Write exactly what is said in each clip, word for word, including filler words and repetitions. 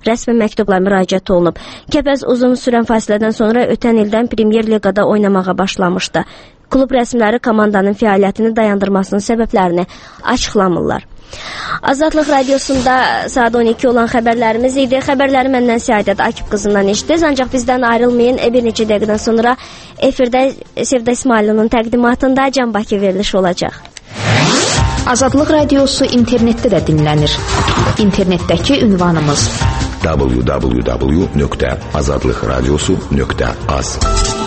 rəsmi məktubla müraciət olunub. Kəpəz uzun sürən fasilədən sonra ötən ildən Premyer Liqada oynamağa başlamışdı. Klub rəsmiləri komandanın fəaliyyətini dayandırmasının səbəblərini açıqlamırlar. Azadlıq Radiosunda saat on iki olan xəbərlərimiz idi. Xəbərləri məndən Səadət Akif qızından eşitdiniz. Ancaq bizdən ayrılmayın. Bir neçə dəqiqədən sonra efirdə Sevda İsmailinin təqdimatında Can Bakı verilişi olacaq. Azadlıq Radiosu internetdə də dinlənir. İnternetdəki ünvanımız w w w nöqtə azadlıq radiosu nöqtə az.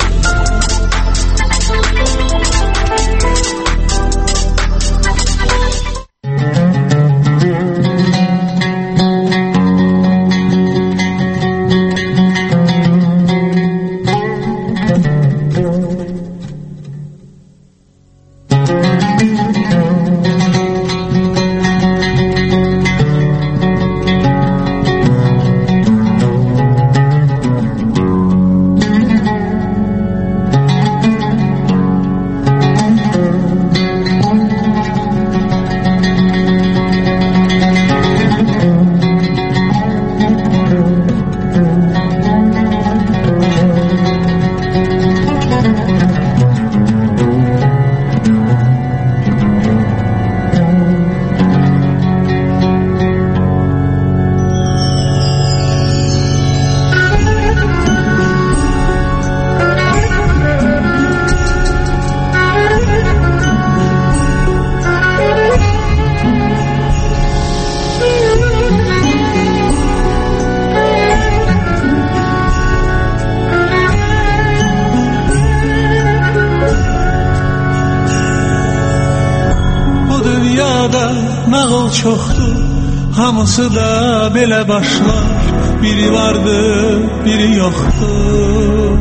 Çoxdur, hamısı da belə başlar. Biri vardır, biri yoxdur.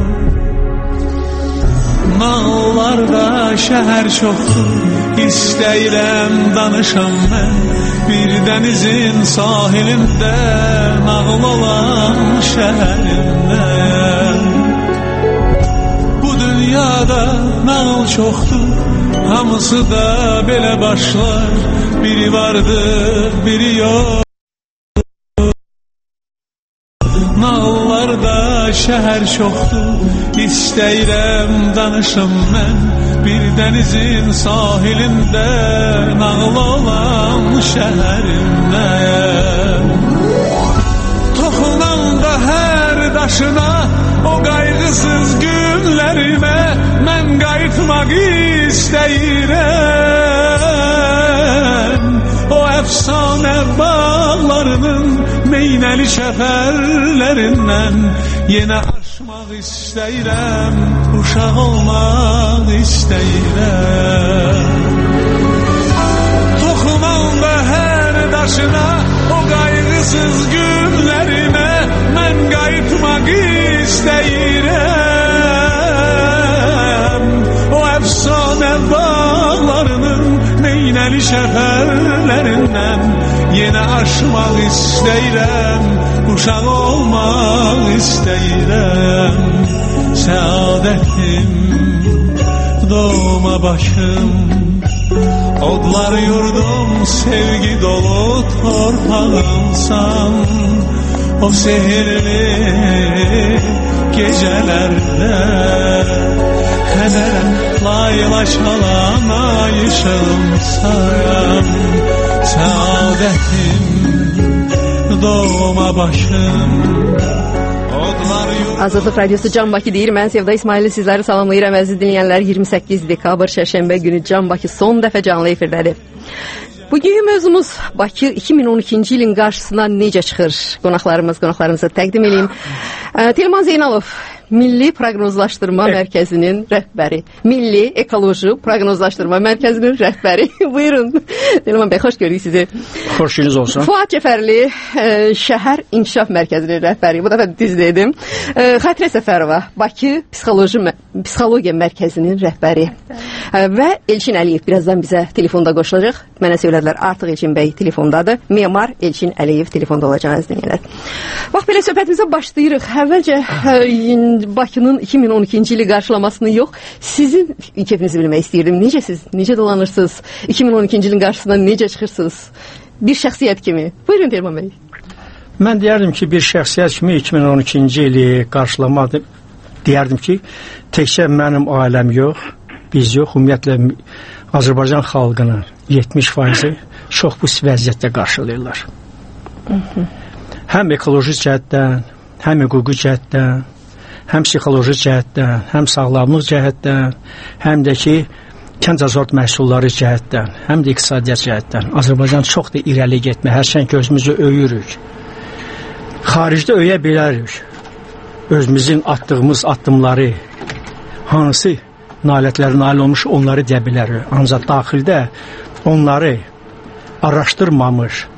Nağıllarda şəhər çoxdur, istəyirəm danışam mən. Bir dənizin sahilində, nağıl olan şəhərindən. Bu dünyada nağıl çoxdur, hamısı da belə başlar. Biri vardır, biri yok. Nağıllarda şəhər çoxdur, istəyirəm danışım mən. Bir dənizin sahilində, nağıl olan şəhərindən. Toxunan da hər daşına, o qayğısız günlərimə, mən qayıtmaq istəyirəm. O əfsanə bağlarının meynəli şəfərlərindən yenə aşmaq istəyirəm, uşaq olmaq istəyirəm. Toxunan da hər daşına, o qayğısız günlərimə, mən qayıtmaq istəyirəm. O əfsanə bağlarının meynəli şəfərlərindən yenə aşmaq istəyirəm, uşaq olmaq istəyirəm. Səadətim, doğma başım, odlar yurdum, sevgi dolu torpağımsan. O sehirli gecələrdə kədərəm layla çalan ay ışığımsan. Səadətim, doğma başım. Azadlıq Radiosu Can Bakı deyir. Mən Sevda İsmail'i sizləri salamlayıram əziz dinləyənlər. iyirmi səkkiz dekabr şərşənbə günü Can Bakı son dəfə canlı efirdədir. Bugünkü mövzumuz Bakı iki min on ikinci ilin qarşısına necə çıxır? Qonaqlarımız, qonaqlarımıza təqdim edeyim. Telman Zeynalov, Milli Proqnozlaşdırma Mərkəzinin rəhbəri, Milli Ekoloji Proqnozlaşdırma Mərkəzinin rəhbəri. Buyurun. Telman bəy, xoş gördük sizi. Xoş gününüz olsun. Fuad Cəfərli, Şəhər İnkişaf Mərkəzinin rəhbəri. Bu dəfə düz dedim. Xatirə Səfərova, Bakı Psixoloji Psixologiya Mərkəzinin rəhbəri. Və Elçin Əliyev birazdan bizə telefonda qoşulacaq. Mənə söylədilər, artıq Elçin bəy telefondadır. Memar Elçin Əliyev telefonda olacaq əziz dinləyənlər. Bax, belə söhbətimizə başlayırıq. Əvvəlcə Bakının iki min on ikinci ili qarşılamasını yox, sizin keyfinizi bilmək istəyirdim. Necəsiz? Necə dolanırsınız? iki min on ikinci ilin qarşısına necə çıxırsınız? Bir şəxsiyyət kimi. Buyurun Telman bəy. Mən deyərdim ki, bir şəxsiyyət kimi iki min on ikinci ili qarşılamadım. Deyərdim ki, təkcə mənim ailəm yox, biz yox, ümumiyyətlə Azərbaycan xalqının yetmiş faizi çox bu vəziyyətdə qarşılayırlar. Həm ekoloji cəhətdən, həm hüquqi cəhətdən, həm psixoloji cəhətdən, həm sağlamlıq cəhətdən, həm də ki, kənd azort məhsulları cəhətdən, həm də iqtisadiyyat cəhətdən. Azərbaycan çox da irəli getmə, hərçən ki, özümüzü öyürük. Xaricdə öyə bilərik. Özümüzün atdığımız addımları, hansı nailiyyətlərə nail olmuş, onları deyə bilərik. Ancaq daxildə onları araşdırmamış,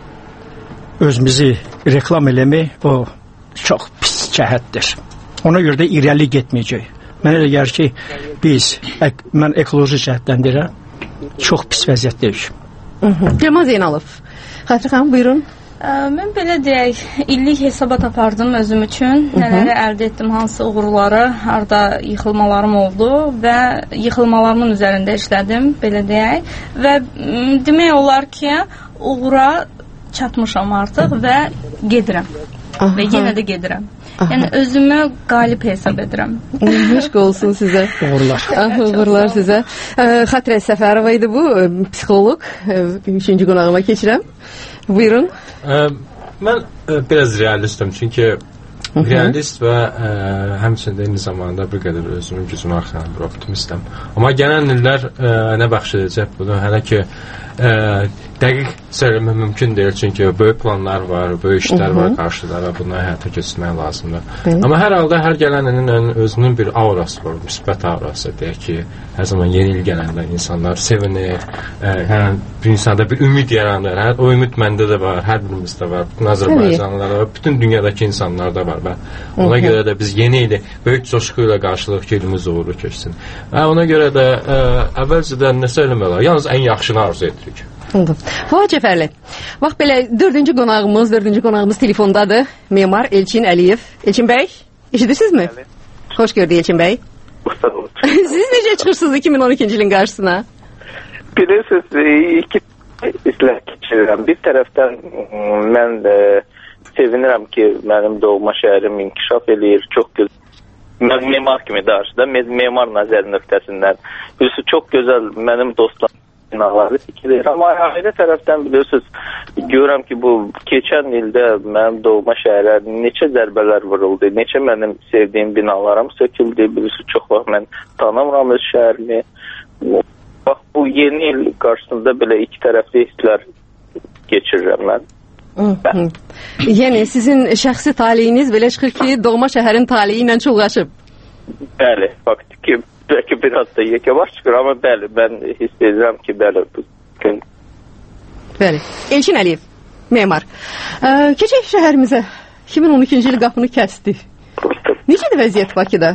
özümüzü reklam eləmək, o çox pis cəhətdir. Ona görə də irəli getməyəcək. Mənə elə gəlir ki, biz, ek, mən ekoloji cəhətdən deyirəm, çox pis vəziyyətdəyik. Cəmal Zeynalov, Xatirə xanım, buyurun. Ə, mən belə deyək, illik hesabat apardım özüm üçün, nələri əldə etdim, hansı uğurları, harada yıxılmalarım oldu və yıxılmalarımın üzərində işlədim, belə deyək. Və demək olar ki, uğura çatmışam artıq və gedirəm. Aha. Və yenə də gedirəm. Aha. Yəni özümü qalib hesab edirəm. Xoş olsun sizə. Uğurlar. Uğurlar sizə. Xatirə Səfərova idi bu, psixoloq. Üçüncü qonağıma keçirəm. Buyurun. Ə, mən ə, biraz realistim, çünki realist və ə, həmçində eyni zamanda bir qədər özümün gücünü arxayan bir optimistəm. Amma gələn illər ə, nə bəxş edəcək bunu, hələ ki ə, dəqiq söyləmək mümkün deyil, çünki böyük planlar var, böyük işlər var qarşıda və bunları həyata keçirmək lazımdır. Hı. Amma hər halda hər gələninin özünün bir aurası var, müsbət aurası. Deyək ki, hər zaman yeni il gələndə insanlar sevinir, ə, hər bir insanda bir ümid yaranır. Hər, o ümid məndə də var, hər birimizdə var, bütün Azərbaycanlılarda var, bütün dünyadakı insanlarda var və ona Hı -hı. görə də biz yeni ili böyük coşqu ilə qarşılıq ki, ilimiz uğurlu keçsin. Və ona görə də ə, əvvəlcədən nə söyləmək olar, yalnız ən yaxşını arzu edirik. Fuad Cəfərli, bax belə dördüncü qonağımız, dördüncü qonağımız telefondadır. Memar Elçin Əliyev. Elçin bəy, eşidirsinizmi? Bəli. Xoş gördük Elçin bəy. Siz necə çıxırsınız iki min on ikinci ilin qarşısına? Bilirsiniz, iki izlər keçirirəm. Bir tərəfdən mən də sevinirəm ki, mənim doğma şəhərim inkişaf eləyir, çox gözəl. Mən memar kimi danışda, memar nəzər nöqtəsindən. Bilirsiniz, çox gözəl mənim dostlarım binaları tikilir. Amma ayrı tərəfdən bilirsiniz, görürəm ki, bu keçən ildə mənim doğma şəhərə neçə zərbələr vuruldu, neçə mənim sevdiyim binalarım söküldü. Bilirsiniz, çox vaxt mən tanımıram öz şəhərimi. Bax, bu yeni il qarşısında belə iki tərəfli hisslər geçirirəm mən. Yəni, sizin şəxsi taliyiniz belə çıxır ki, doğma şəhərin taliyi ilə çulğaşıb. Bəli, faktiki bəlkə biraz da yekəbaş çıxır, amma bəli, mən hiss edirəm ki, bəli, bu gün. Bəli, Elçin Əliyev, memar. Ə, keçək şəhərimizə, iki min on ikinci il qapını kəsdi. Necədir vəziyyət Bakıda?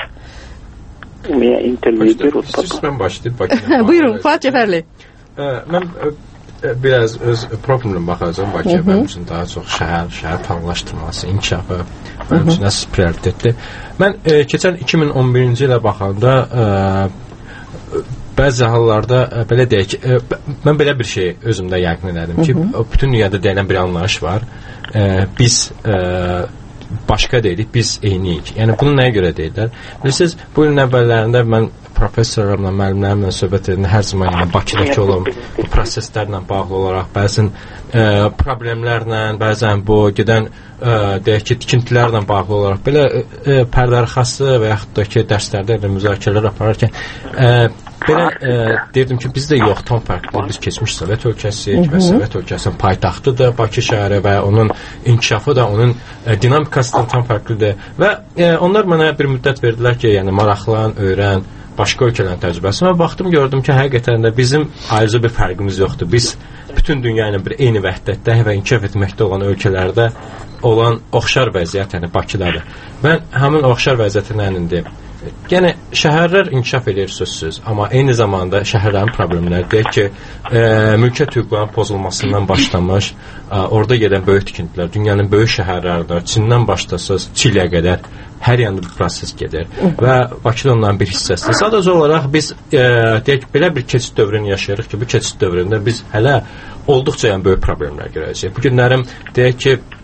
Mən başlayıb Bakıda. Buyurun, Fuad Cəfərli. Mən biraz öz problemim baxacağım Bakıya, mənim üçün daha çox şəhər, şəhər planlaşdırması, inkişafı mənim üçün əsas prioritetdir. Mən e, keçən iki min on birinci ilə baxanda e, bəzi hallarda e, belə deyək, e, mən belə bir şey özümdə yəqin elədim ki, bütün dünyada deyilən bir anlayış var. E, biz e, başqa deyilik, biz eyniyik. Yəni bunu nəyə görə deyirlər? Bilirsiniz, bu ilin əvvəllərində mən professorlarımla, müəllimlərimlə söhbət edən hər zaman yəni Bakıdakı olan bu proseslərlə bağlı olaraq bəzən e, problemlərlə, bəzən bu gedən e, deyək ki, tikintilərlə bağlı olaraq belə e, pərdərxası və yaxud da ki, dərslərdə elə müzakirələr apararkən e, belə e, deyirdim ki, bizdə yox, tam fərqli. Biz keçmiş Sovet ölkəsiyik və Sovet ölkəsinin paytaxtıdır Bakı şəhəri və onun inkişafı da, onun e, dinamikasından tam fərqlidir. Və e, onlar mənə bir müddət verdilər ki, yəni maraqlan, öyrən, başqa ölkələrin təcrübəsi. Və baxdım, gördüm ki, həqiqətən də bizim ayrıca bir fərqimiz yoxdur. Biz bütün dünya ilə bir eyni vəhdətdə və inkişaf etməkdə olan ölkələrdə olan oxşar vəziyyət, yəni Bakıdadır. Mən həmin oxşar vəziyyətin ənindəyim. Yəni, şəhərlər inkişaf edir sözsüz, amma eyni zamanda şəhərlərin problemləri deyək ki, e, mülkiyyət hüquqlarının pozulmasından başlamış, e, orada gedən böyük tikintilər, dünyanın böyük şəhərlərində, Çindən başlasız, Çiliyə qədər hər yanda bir proses gedir və Bakıda onların bir hissəsidir. Sadəcə olaraq biz e, deyək, belə bir keçid dövrünü yaşayırıq ki, bu keçid dövründə biz hələ olduqca yəni, böyük problemlər görəcəyik. Bu günlərim deyək ki,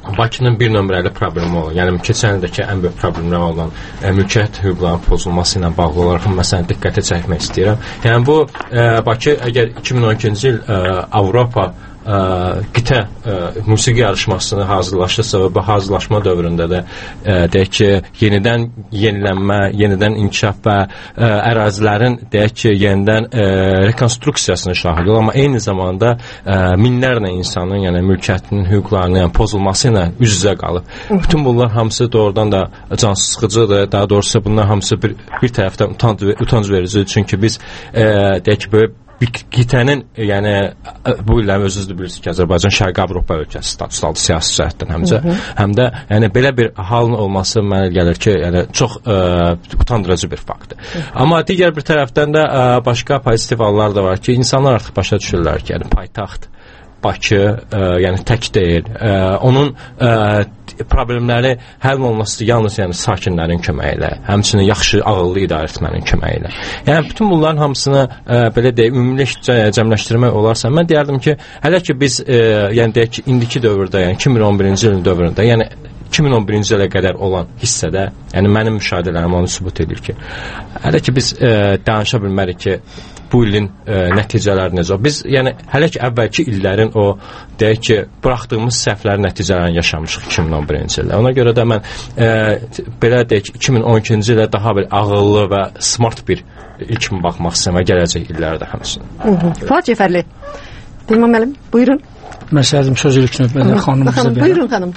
Bakının bir nömrəli problemi olur. Yəni keçən ildəki ən böyük problemlər olan ə, mülkiyyət hüquqlarının pozulması ilə bağlı olaraq məsələn diqqətə çəkmək istəyirəm. Yəni bu ə, Bakı əgər iki min on ikinci il ə, Avropa ə, qitə ə, musiqi yarışmasını hazırlaşırsa və bu hazırlaşma dövründə də ə, deyək ki, yenidən yenilənmə, yenidən inkişaf və ə, ərazilərin deyək ki, yenidən ə, rekonstruksiyasına şahid olur, amma eyni zamanda ə, minlərlə insanın, yəni mülkiyyətinin hüquqlarının yəni, pozulması ilə üz-üzə qalıb. Bütün bunlar hamısı doğrudan da can sıxıcıdır. Daha doğrusu bunlar hamısı bir, bir tərəfdən utanc, utanc vericidir. Çünki biz ə, deyək ki, böyle qitənin, yəni bu illərin özünüz də bilirsiniz ki, Azərbaycan Şərqi Avropa ölkəsi statusu aldı siyasi cəhətdən həmcə, həm də yəni belə bir halın olması mənə gəlir ki, yəni çox ə, utandırıcı bir faktdır. Amma digər bir tərəfdən də ə, başqa pozitiv hallar da var ki, insanlar artıq başa düşürlər ki, yəni paytaxt Bakı, ə, yəni tək deyil. Ə, onun ə, problemləri həll olunması yalnız yəni sakinlərin köməyi ilə, həmçinin yaxşı ağıllı idarə etmənin köməyi ilə. Yəni bütün bunların hamısını ə, belə deyək, ümumiləşdirə cəmləşdirmək olarsa, mən deyərdim ki, hələ ki biz ə, yəni deyək ki, indiki dövrdə, yəni iki min on birinci ilin dövründə, yəni iki min on birinci ilə qədər olan hissədə, yəni mənim müşahidələrim onu sübut edir ki, hələ ki biz ə, danışa bilmərik ki, bu ilin ə, nəticələri necə? Biz yəni hələ ki əvvəlki illərin o deyək ki, buraxdığımız səhvlərin nəticələrini yaşamışıq iki min on birinci ildə. Ona görə də mən ə, belə deyək ki, iki min on ikinci ilə daha bir ağıllı və smart bir il kimi baxmaq istəyirəm və gələcək illərdə həmçinin. Fuad Cəfərli. Dilman müəllim, buyurun. Məsələn, söz ilk növbədə xanımımıza verirəm. Buyurun xanım.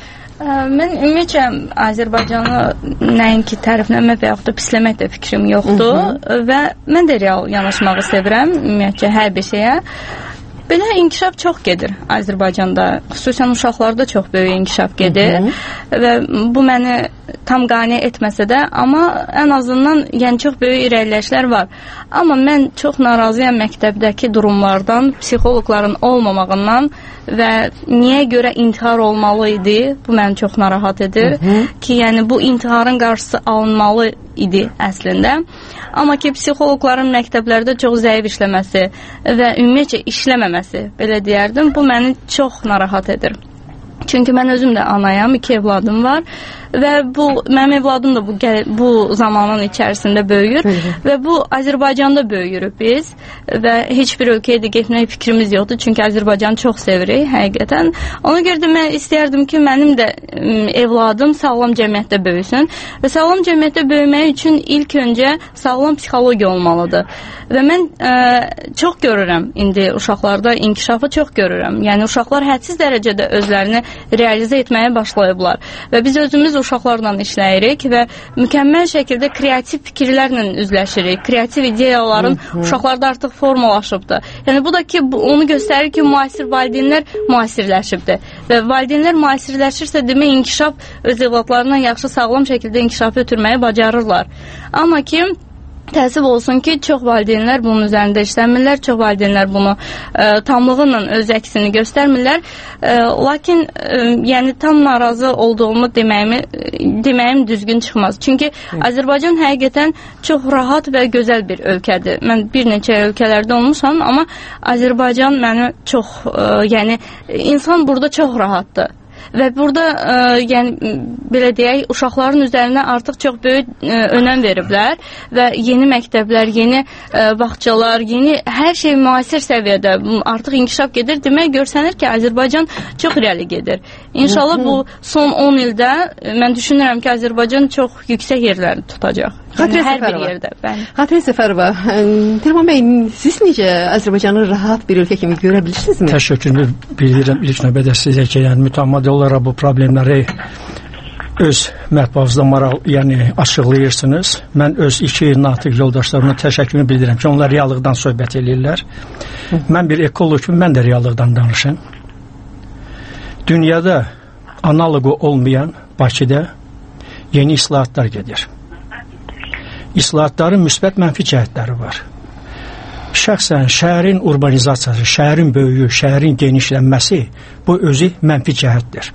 Mən ümumiyyətcə Azərbaycanı nəinki tərifləmək və yaxud da pisləmək də fikrim yoxdur. Hı -hı. Və mən də real yanaşmağı sevirəm ümumiyyətcə hər bir şeyə. Belə inkişaf çox gedir Azərbaycanda. Xüsusən uşaqlarda çox böyük inkişaf gedir. Hı -hı. Və bu məni tam qane etməsə də, amma ən azından yəni çox böyük irəliləyişlər var. Amma mən çox narazıyam məktəbdəki durumlardan, psixoloqların olmamağından və niyə görə intihar olmalı idi? Bu məni çox narahat edir. Hı -hı. Ki yəni bu intiharın qarşısı alınmalı idi əslində. Amma ki psixoloqların məktəblərdə çox zəif işləməsi və ümumiyyətcə işləməməsi, belə deyərdim, bu məni çox narahat edir. Çünki mən özüm də anayam, iki evladım var və bu mənim evladım da bu bu zamanın içərisində böyüyür. Hı -hı. Və bu Azərbaycanda böyüyürük biz və heç bir ölkəyə də getmək fikrimiz yoxdur. Çünki Azərbaycanı çox sevirik həqiqətən. Ona görə də mən istəyərdim ki, mənim də evladım sağlam cəmiyyətdə böyüsün və sağlam cəmiyyətdə böyümək üçün ilk öncə sağlam psixologiya olmalıdır. Və mən ə, çox görürəm indi uşaqlarda inkişafı çox görürəm. Yəni uşaqlar hədsiz dərəcədə özlərini realizə etməyə başlayıblar və biz özümüz uşaqlarla işləyirik və mükəmməl şəkildə kreativ fikirlərlə üzləşirik. Kreativ ideyaların Hı -hı. uşaqlarda artıq formalaşıbdır. Yəni bu da ki, bu, onu göstərir ki, müasir valideynlər müasirləşibdir. Və valideynlər müasirləşirsə demək inkişaf öz evladlarından yaxşı sağlam şəkildə inkişaf ötürməyi bacarırlar. Amma ki təəssüf olsun ki, çox valideynlər bunun üzərində işləmirlər, çox valideynlər bunu ə, tamlığı ilə öz əksini göstərmirlər. Ə, lakin ə, yəni tam narazı olduğumu deməyimi, deməyim düzgün çıxmaz. Çünki Hı. Azərbaycan həqiqətən çox rahat və gözəl bir ölkədir. Mən bir neçə ölkələrdə olmuşam, amma Azərbaycan məni çox, ə, yəni insan burada çox rahatdır. Və burada ə, yəni belə deyək, uşaqların üzərinə artıq çox böyük ə, önəm veriblər və yeni məktəblər, yeni ə, bağçalar, yeni hər şey müasir səviyyədə artıq inkişaf gedir. Demək görsənir ki, Azərbaycan çox irəli gedir. İnşallah bu son on ildə mən düşünürəm ki, Azərbaycan çox yüksək yerləri tutacaq. Yəni, hər bir yerdə. Xatirə Səfərova, Dilman bəy, siz necə Azərbaycanı rahat bir ölkə kimi görə bilirsinizmi? Təşəkkür bildirirəm ilk növbədə sizə ki, yəni mütəmadi olaraq bu problemləri öz mətbuatınızda maral, yəni açıqlayırsınız. Mən öz iki natiq yoldaşlarıma təşəkkürümü bildirirəm ki, onlar reallıqdan söhbət edirlər. Hı. Mən bir ekoloq kimi mən də reallıqdan danışım. Dünyada analogu olmayan Bakıda yeni islahatlar gedir. İslahatların müsbət mənfi cəhətləri var. Şəxsən şəhərin urbanizasiyası, şəhərin böyüyü, şəhərin genişlənməsi bu özü mənfi cəhətdir.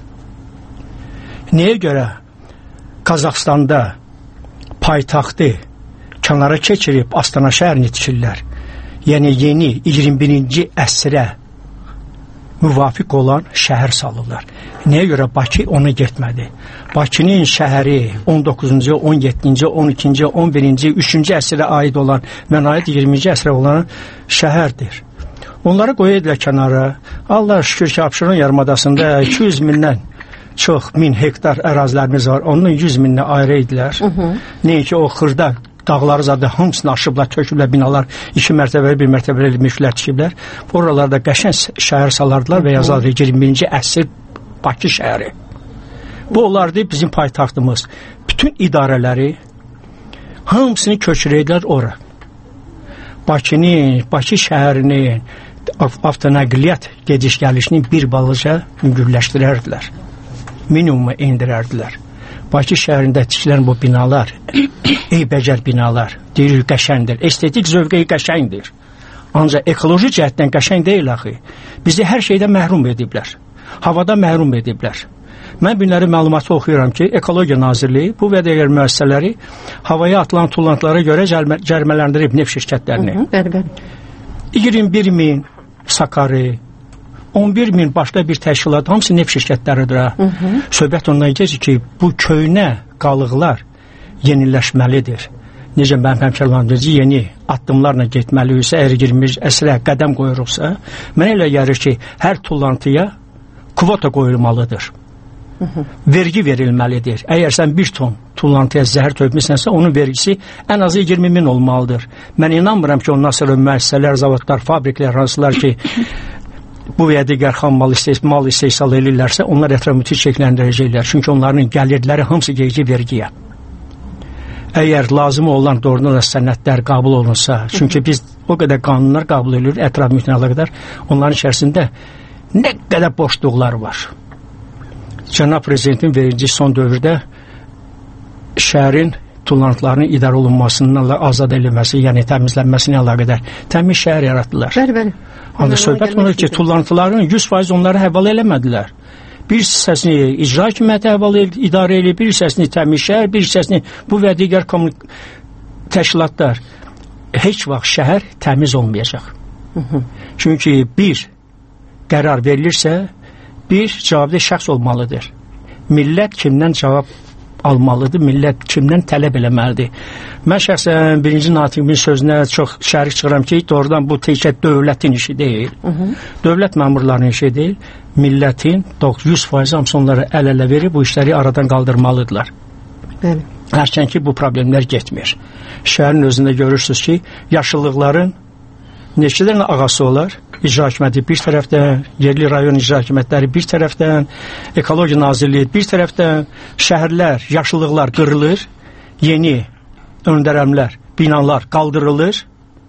Nəyə görə Qazaxstanda paytaxtı kənara keçirib Astana şəhərini tikirlər? Yəni yeni iyirmi birinci əsrə müvafiq olan şəhər salırlar. Nəyə görə Bakı ona getmədi? Bakının şəhəri on doqquzuncu, on yeddinci, on ikinci, on birinci, üçüncü əsrə aid olan, mənə aid iyirminci əsrə olan şəhərdir. Onları qoyurdular kənara. Allah şükür ki, Abşeron yarımadasında iki yüz mindən çox min hektar ərazilərimiz var. Onun yüz mindən ayrı idilər. Nəyə ki, o xırda dağları zadı hamısını aşıblar, töküblər binalar, iki mərtəbəli, bir mərtəbəli mülklər tikiblər. Oralarda qəşəng şəhər salardılar və yazardı iyirmi birinci əsr Bakı şəhəri. Bu olardı bizim paytaxtımız. Bütün idarələri hamısını köçürəydilər ora. Bakının, Bakı şəhərinin avtonəqliyyat gediş-gəlişini bir balaca yüngülləşdirərdilər. Minimuma indirərdilər. Bakı şəhərində tikilən bu binalar, eybəcər binalar, deyirik qəşəngdir, estetik zövqəyi qəşəngdir. Ancaq ekoloji cəhətdən qəşəng deyil axı. Bizi hər şeydən məhrum ediblər. Havada məhrum ediblər. Mən günləri məlumatı oxuyuram ki, Ekologiya Nazirliyi bu və digər müəssisələri havaya atılan tullantılara görə cərimələndirib neft şirkətlərini. Bəli, bəli. iyirmi bir min Sakarya, on bir min başqa bir təşkilat, hamısı neft şirkətləridir. Söhbət ondan geçir ki, bu köynə qalıqlar yeniləşməlidir. Necə mən həmkarlandırıcı yeni addımlarla getməliysə, əgər iyirmi əsrə qədəm qoyuruqsa, mən elə gəlir ki, hər tullantıya kvota qoyulmalıdır. Vergi verilməlidir. Əgər sən bir ton tullantıya zəhər tökmüsənsə, onun vergisi ən azı iyirmi min olmalıdır. Mən inanmıram ki, ondan sonra müəssisələr, zavodlar, fabriklər, hansılar ki, bu və ya digər xam mal istehsal, istehsal edirlərsə, onlar ətrafı çiçəkləndirəcəklər. Çünki onların gəlirləri hamısı geyəcək vergiyə. Əgər lazım olan doğrudan da sənədlər qəbul olunsa, çünki biz o qədər qanunlar qəbul edirik, ətraf mühitlə əlaqədar, onların içərisində nə qədər boşluqlar var. Cənab Prezidentin verici son dövrdə şəhərin tullantılarının idarə olunmasından azad edilməsi, yəni təmizlənməsinə əlaqədar təmiz şəhər yaratdılar. Bəli, bəli. Ancaq söhbət onlar ki, tullantıların yüz faiz onları həvalə eləmədilər. Bir hissəsini icra hakimiyyəti həvalə idarə edib, bir hissəsini təmiz şəhər, bir hissəsini bu və digər təşkilatlar. Heç vaxt şəhər təmiz olmayacaq. Çünki bir qərar verilirsə, bir cavabdeh şəxs olmalıdır. Millət kimdən cavab almalıdır, millət kimdən tələb eləməlidir. Mən şəxsən birinci natiqin sözünə çox şərik çıxıram ki, doğrudan bu təkcə dövlətin işi deyil. Hı -hı. Dövlət məmurlarının işi deyil. Millətin yüz faiz hamısı onları əl-ələ verib bu işləri aradan qaldırmalıdırlar. Bəli. Hərçən ki, bu problemlər getmir. Şəhərin özündə görürsünüz ki, yaşıllıqların neçələrlə ağası olar? İcra hakimiyyəti bir tərəfdən, yerli rayon icra hakimiyyətləri bir tərəfdən, Ekologiya Nazirliyi bir tərəfdən, şəhərlər, yaşıllıqlar qırılır, yeni öndərəmlər, binalar qaldırılır,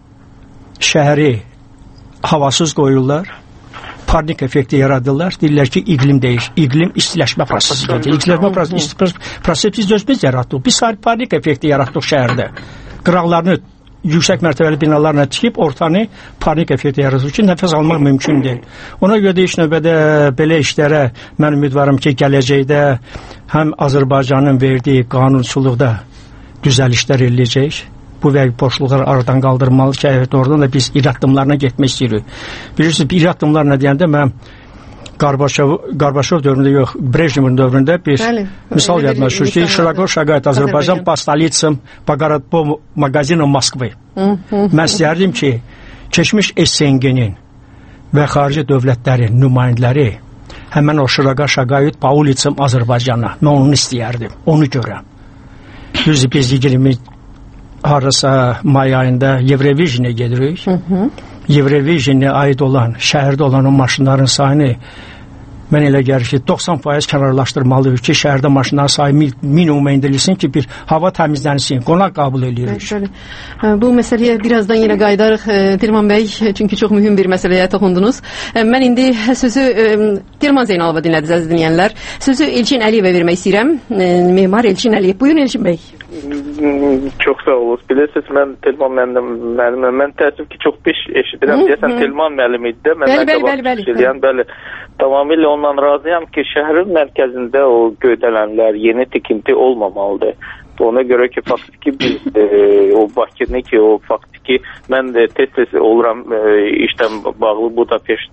şəhəri havasız qoyurlar, parnik effekti yaradırlar, deyirlər ki, iqlim deyir, iqlim istiləşmə prosesi gedir. İstiləşmə prosesi, prosesi biz özümüz yaratdıq, biz parnik effekti yaratdıq şəhərdə. Qıraqlarını yüksək mərtəbəli binalarla tikib ortanı panik effekti yaradır ki, nəfəs almaq mümkün deyil. Ona görə də iş növbədə belə işlərə mən ümidvarım ki, gələcəkdə həm Azərbaycanın verdiyi qanunçuluqda düzəlişlər eləyəcək. Bu və boşluqları aradan qaldırmalı ki, evet, oradan da biz ir addımlarına getmək istəyirik. Bilirsiniz, ir addımlarına deyəndə mən Qarbaşov, Qarbaşov dövründə yox, Brejnevin dövründə bir Bəli, misal yadıma düşür ki, Şirako Şagayt Azərbaycan pastalicim Bagaratbo magazini Moskvı. Mən istəyərdim ki, keçmiş S N G-nin və xarici dövlətlərin nümayəndələri həmən o Şirako Şagayt Paulicim Azərbaycana, mən onu istəyərdim, onu görəm. Düzdür, biz iyirmi harasa may ayında Eurovision'a gedirik. Eurovision'a aid olan, şəhərdə olan o maşınların sayını mən elə gəlir ki, doxsan faiz kənarlaşdırmalıyıq ki, şəhərdə maşınların sayı minimuma indirilsin ki, bir hava təmizlənsin, qonaq qəbul edirik. Bu məsələyə birazdan yenə qayıdarıq, Dilman bəy, çünki çox mühüm bir məsələyə toxundunuz. Mən indi sözü Dilman Zeynalova dinlədiniz, əziz dinləyənlər. Sözü Elçin Əliyevə vermək istəyirəm. Memar Elçin Əliyev. Buyurun Elçin bəy. Çox sağ olun. Bilirsiniz, mən Telman müəllim, mən təəssüf ki, çox piş eşidirəm. Deyəsən, Telman müəllim idi də. Bəli, bəli, bəli. Bəli, tamamilə ondan razıyam ki, şəhərin mərkəzində o göydələnlər, yeni tikinti olmamalıdır. Ona görə ki, faktiki biz e, o Bakını ki, o faktiki mən də tez-tez oluram e, işdən bağlı Budapeştdə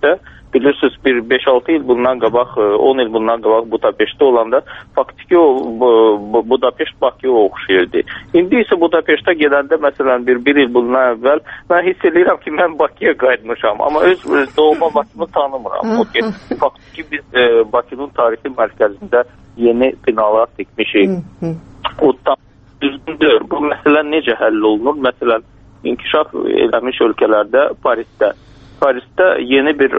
bilirsiniz bir beş altı il bundan qabaq, on il bundan qabaq Budapeştdə olanda faktiki o Budapeşt Bakıya oxşayırdı. İndi isə Budapeştə gedəndə məsələn bir bir il bundan əvvəl mən hiss edirəm ki, mən Bakıya qayıtmışam, amma öz doğma Bakımı tanımıram. O ki, faktiki biz e, Bakının tarixi mərkəzində yeni binalar tikmişik. O tam düzdür. Bu məsələ necə həll olunur? Məsələn, inkişaf eləmiş ölkələrdə Parisdə Parisdə yeni bir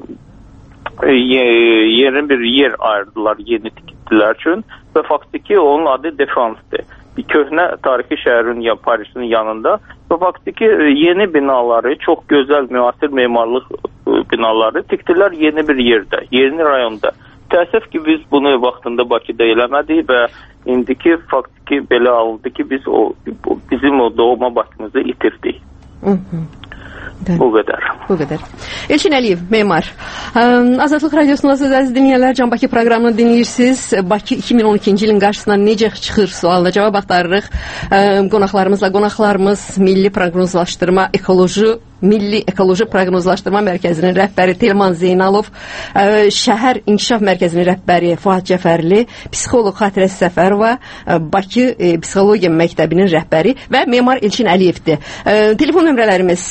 e, yeni bir yer ayırdılar yeni tikintilər üçün və faktiki onun adı Defansdır. Bir köhnə tarixi şəhərin ya Parisin yanında və faktiki yeni binaları, çox gözəl müasir memarlıq binaları tikdilər yeni bir yerdə, yeni rayonda. Təəssüf ki, biz bunu vaxtında Bakıda eləmədik və indiki faktiki belə alındı ki, biz o bizim o doğma Bakımızı itirdik. Hı -hı. Bu qədər. Bu qədər. Elçin Əliyev, memar. Azadlıq Radiosunda siz əziz dinləyənlər, Can Bakı proqramını dinləyirsiniz. Bakı iki min on ikinci ilin qarşısına necə çıxır sualına cavab axtarırıq. Qonaqlarımızla qonaqlarımız Milli Proqnozlaşdırma Ekoloji Milli Ekoloji Proqnozlaşdırma Mərkəzinin rəhbəri Telman Zeynalov, Şəhər İnkişaf Mərkəzinin rəhbəri Fuad Cəfərli, psixoloq Xatirə Səfərova, Bakı Psixologiya Məktəbinin rəhbəri və memar Elçin Əliyevdir. Telefon nömrələrimiz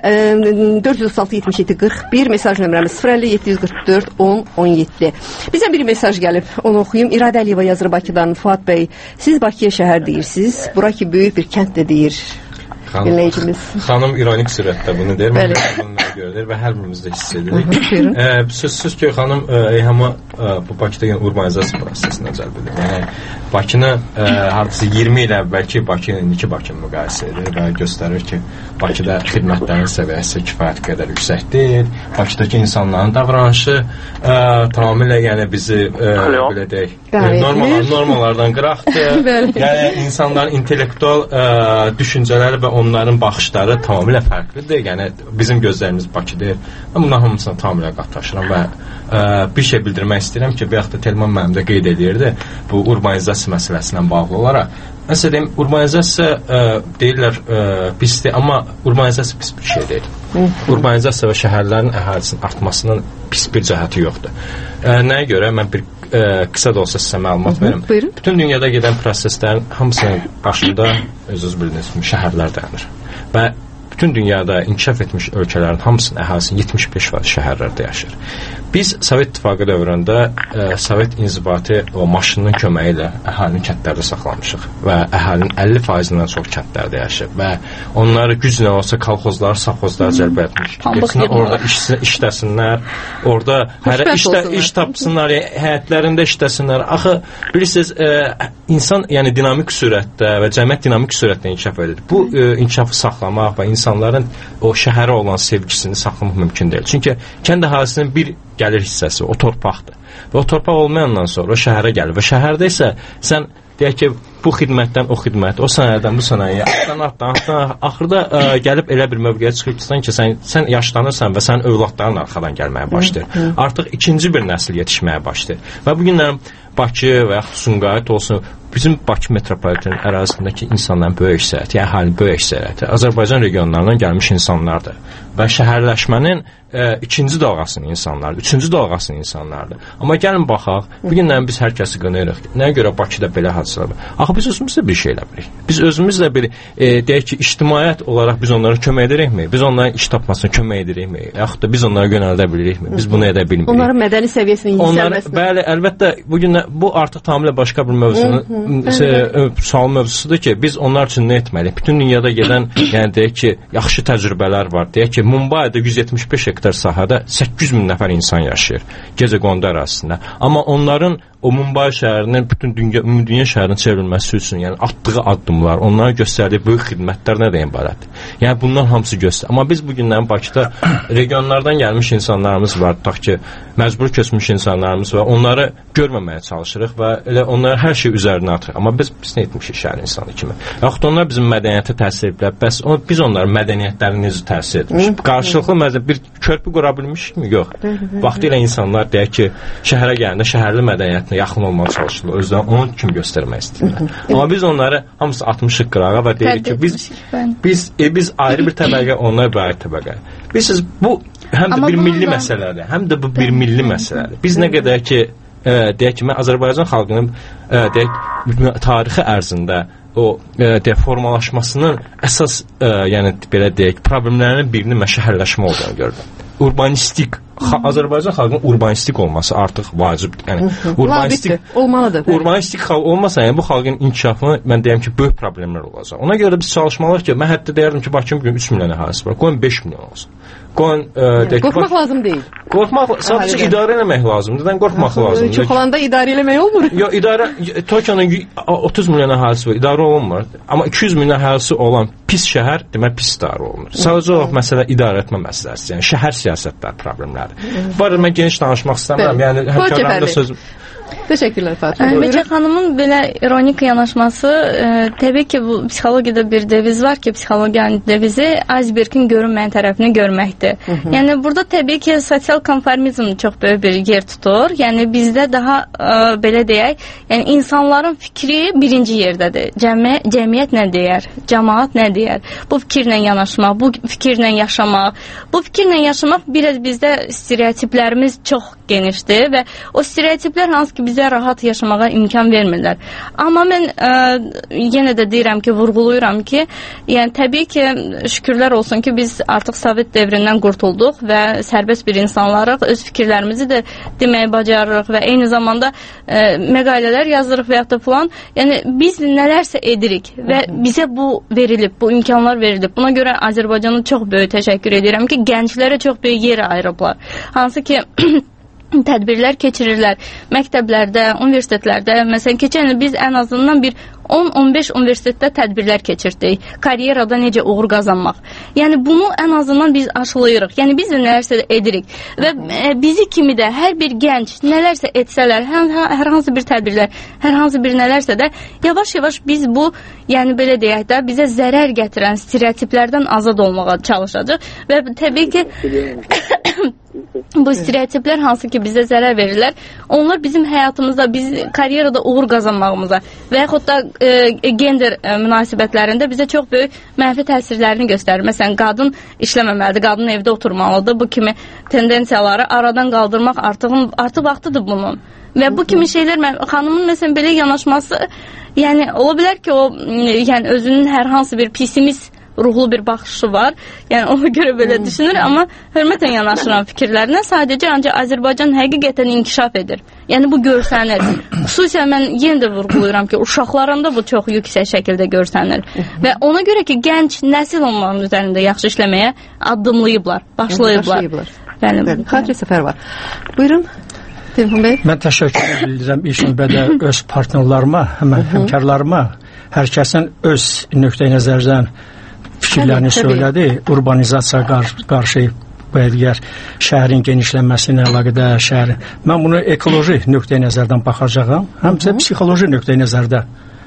dörd yüz otuz altı yetmiş yeddi qırx bir, mesaj nömrəmiz sıfır əlli yeddi yüz qırx dörd on on yeddi. Bizə bir mesaj gəlib, onu oxuyum. İradə Əliyeva yazır Bakıdan. Fuad bəy, siz Bakıya şəhər deyirsiniz, bura ki böyük bir kənd də deyir. Xanım, xanım ironik sürətdə bunu deyir, mən bunları görür və hər birimiz də hiss edirik. e, sözsüz ki, xanım Eyhamı bu Bakıda yəni urbanizasiya prosesinə cəlb edir. Yəni Bakını e, hardasa iyirmi il əvvəlki Bakı, indiki Bakını müqayisə edir və göstərir ki, Bakıda xidmətlərin səviyyəsi kifayət qədər yüksək deyil. Bakıdakı insanların davranışı e, tamamilə yəni bizi e, belə deyək, normal, normalardan qıraqdır. Yəni insanların intellektual e, düşüncələri və onların baxışları tamamilə fərqlidir. Yəni bizim gözlərimiz Bakı deyil. Mən bundan hamısına tamamilə qatlaşıram və e, bir şey bildirmək istəyirəm ki, bir yaxda Telman mənim də qeyd edirdi bu urbanizasiya məsələsinə bağlı olaraq. Məsələn deyim, urbanizasiya e, deyirlər e, pisdir, amma urbanizasiya pis bir şey deyil. Urbanizasiya və şəhərlərin əhalisinin artmasının pis bir cəhəti yoxdur. E, nəyə görə? Mən bir e, qısa da olsa sizə məlumat verim. Buyurun. Bütün dünyada gedən proseslərin hamısının başında özünüz bildiyiniz kimi şəhərlər dayanır. Və bütün dünyada inkişaf etmiş ölkələrin hamısının əhalisi yetmiş beş faiz şəhərlərdə yaşayır. Biz Sovet İttifaqı dövründə e, Sovet inzibati o maşının köməyi ilə əhalini kəndlərdə saxlamışıq və əhalinin əlli faizindən çox kəndlərdə yaşayır və onları güclə olsa kolxozlar, safxozlar cəlb etmişik. Getsinlər orada iş, işləsinlər, orada hərə işdə, iş tapsınlar, həyətlərində işləsinlər. Axı bilirsiniz, e, insan yəni dinamik sürətdə və cəmiyyət dinamik sürətdə inkişaf edir. Bu e, inkişafı saxlamaq və insanların o şəhərə olan sevgisini saxlamaq mümkün deyil. Çünki kənd əhalisinin bir gəlir hissəsi o torpaqdır. Və o torpaq olmayandan sonra o şəhərə gəlir və şəhərdə isə sən deyək ki, bu xidmətdən o xidmət, o sənayədən bu sənayəyə, atdan atdan atdan axırda ə, gəlib elə bir mövqeyə çıxırsan ki, sən, sən yaşlanırsan və sənin övladların arxadan gəlməyə başlayır. Hı -hı. Artıq ikinci bir nəsil yetişməyə başlayır. Və bu günlər Bakı və yaxud Sumqayıt olsun, bizim Bakı metropoliten ərazisindəki insanların böyük hissəsi, yəni əhalinin böyük hissəsi Azərbaycan regionlarından gəlmiş insanlardır. Və şəhərləşmənin e, ikinci dalğasının insanlardır, üçüncü dalğasının insanlardır. Amma gəlin baxaq, bu günlər biz hər kəsi qınayırıq. Nəyə görə Bakıda belə hadisələr var? Axı biz özümüz də bir şey eləmirik. Biz özümüz də bir, e, deyək ki, ictimaiyyət olaraq biz onlara kömək edirikmi? Biz onların iş tapmasına kömək edirikmi? Yaxud da biz onlara yönəldə bilirikmi? Biz bunu edə bilmirik. Onların mədəni səviyyəsinin yüksəlməsini. Bəli, əlbəttə, bu günlər bu artıq tamamilə başqa bir mövzunun sual mövzusudur ki, biz onlar üçün nə etməliyik? Bütün dünyada gedən, yəni deyək ki, yaxşı təcrübələr var. Deyək ki, Mumbai'də yüz yetmiş beş hektar sahədə səkkiz min nəfər insan yaşayır gecə-qondu ərazisində. Amma onların o Mumbai şəhərinin bütün dünya, dünya şəhərinin çevrilməsi üçün, yəni atdığı addımlar, onlara göstərdiyi böyük xidmətlər nədən ibarətdir? Yəni bundan hamısı göstərir. Amma biz bu günlərin Bakıda regionlardan gəlmiş insanlarımız var, tutaq ki, məcbur köçmüş insanlarımız var. Onları görməməyə çalışırıq və elə onlara hər şey üzərinə atırıq. Amma biz biz nə etmişik şəhər insanı kimi? Yaxud onlar bizim mədəniyyətə təsir ediblər. Bəs o, biz onların mədəniyyətlərini necə təsir etmişik? Qarşılıqlı mədəniyyət bir körpü qura bilmişikmi? Yox. Vaxtilə insanlar deyək ki, şəhərə gələndə şəhərli mədəniyyət həyatına yaxın olmağa çalışırlar, özlərini onun kimi göstərmək istəyirlər. Amma biz onları hamısı atmışıq qırağa və deyirik ki, biz biz e, biz ayrı bir təbəqə, onlar bir ayrı təbəqə. Bilirsiniz, bu həm də bir milli məsələdir, həm də bu bir milli məsələdir. Biz nə qədər ki, e, deyək ki, mən Azərbaycan xalqının e, deyək tarixi ərzində o e, deyək formalaşmasının əsas e, yəni belə deyək problemlərinin birinin məşəhərləşmə olduğunu gördüm. Urbanistik, xa, Azərbaycan xalqının urbanistik olması artıq vacibdir. Yəni urbanistik olmalıdır. Urbanistik xalq olmasa, yəni bu xalqın inkişafını mən deyirəm ki, böyük problemlər olacaq. Ona görə də biz çalışmalıyıq ki, mən hətta deyərdim ki, Bakının bugün üç milyon əhalisi var. Qoyun beş milyon olsun. Qoyun e, deyək, qorxmaq lazım deyil. Qorxmaq, sadəcə idarə eləmək lazımdır. Nədən qorxmaq lazımdır? Çox olanda idarə eləmək olmur. Yox, idarə Tokionun otuz milyon əhalisi var, idarə olunmur. Amma iki yüz milyon əhalisi olan pis şəhər demək pis idarə olunur. Sadəcə olaraq məsələ idarə etmə məsələsidir. Yəni şəhər siyasətlər problemləridir. Bu arada mən geniş danışmaq istəmirəm. Yəni həmkarlarımda sözüm. Təşəkkürlər Fatih. Bəlkə xanımın belə ironik yanaşması, e, təbii ki, bu psixologiyada bir deviz var ki, psixologiyanın devizi icebergin görünməyən tərəfini görməkdir. Hı -hı. Yəni burada təbii ki, sosial konformizm çox böyük bir yer tutur. Yəni bizdə daha e, belə deyək, yəni insanların fikri birinci yerdədir. Cəmi, cəmiyyət nə deyər? Cəmaət nə deyər? Bu fikirlə yanaşmaq, bu fikirlə yaşamaq. Bu fikirlə yaşamaq biraz bizdə stereotiplərimiz çox genişdir və o stereotiplər hansı ki bizə rahat yaşamağa imkan vermirlər. Amma mən ə, yenə də deyirəm ki, vurğuluyuram ki, yəni təbii ki, şükürlər olsun ki, biz artıq Sovet devrindən qurtulduq və sərbəst bir insanlarıq, öz fikirlərimizi də deməyə bacarırıq və eyni zamanda ə, məqalələr yazırıq və ya da falan. Yəni biz nələrsə edirik və bizə bu verilib, bu imkanlar verilib. Buna görə Azərbaycana çox böyük təşəkkür edirəm ki, gənclərə çox böyük yer ayırıblar. Hansı ki tədbirlər keçirirlər məktəblərdə, universitetlərdə. Məsələn, keçən il biz ən azından bir on on beş universitetdə tədbirlər keçirdik. Karyerada necə uğur qazanmaq. Yəni bunu ən azından biz aşılayırıq. Yəni biz də nələrsə edirik və e, bizi kimi də hər bir gənc nələrsə etsələr, hər, hər hansı bir tədbirlər, hər hansı bir nələrsə də yavaş-yavaş biz bu, yəni belə deyək də, bizə zərər gətirən stereotiplərdən azad olmağa çalışacağıq və təbii ki bu stereotiplər hansı ki bizə zərər verirlər, onlar bizim həyatımızda, biz karyerada uğur qazanmağımıza və yaxud da e, gender e, münasibətlərində bizə çox böyük mənfi təsirlərini göstərir. Məsələn, qadın işləməməlidir, qadın evdə oturmalıdır. Bu kimi tendensiyaları aradan qaldırmaq artıq, artıq vaxtıdır bunun. Və bu kimi şeylər, xanımın məsələn belə yanaşması, yəni ola bilər ki, o yəni özünün hər hansı bir pessimist ruhlu bir baxışı var. Yəni ona görə belə düşünür, amma hörmətlə yanaşıram fikirlərinə. Sadəcə ancaq Azərbaycan həqiqətən inkişaf edir. Yəni bu görsənir. Xüsusən mən yenə də vurğulayıram ki, uşaqlarında bu çox yüksək şəkildə görsənir. Və ona görə ki, gənc nəsil onların üzərində yaxşı işləməyə addımlayıblar, başlayıblar. Bəli, bəli. Xatirə Səfər var. Buyurun. Telefon bəy. Mən təşəkkür edirəm ilk növbədə öz partnyorlarıma, həmən həmkarlarıma, hər kəsin öz nöqteyi nəzərdən fikirlərini söylədi. Urbanizasiya qarşı, qarşı digər şəhərin genişlənməsinə əlaqədar şəhər. Mən bunu ekoloji nöqteyi nəzərdən baxacağam, həmçə psixoloji nöqteyi nəzərdə.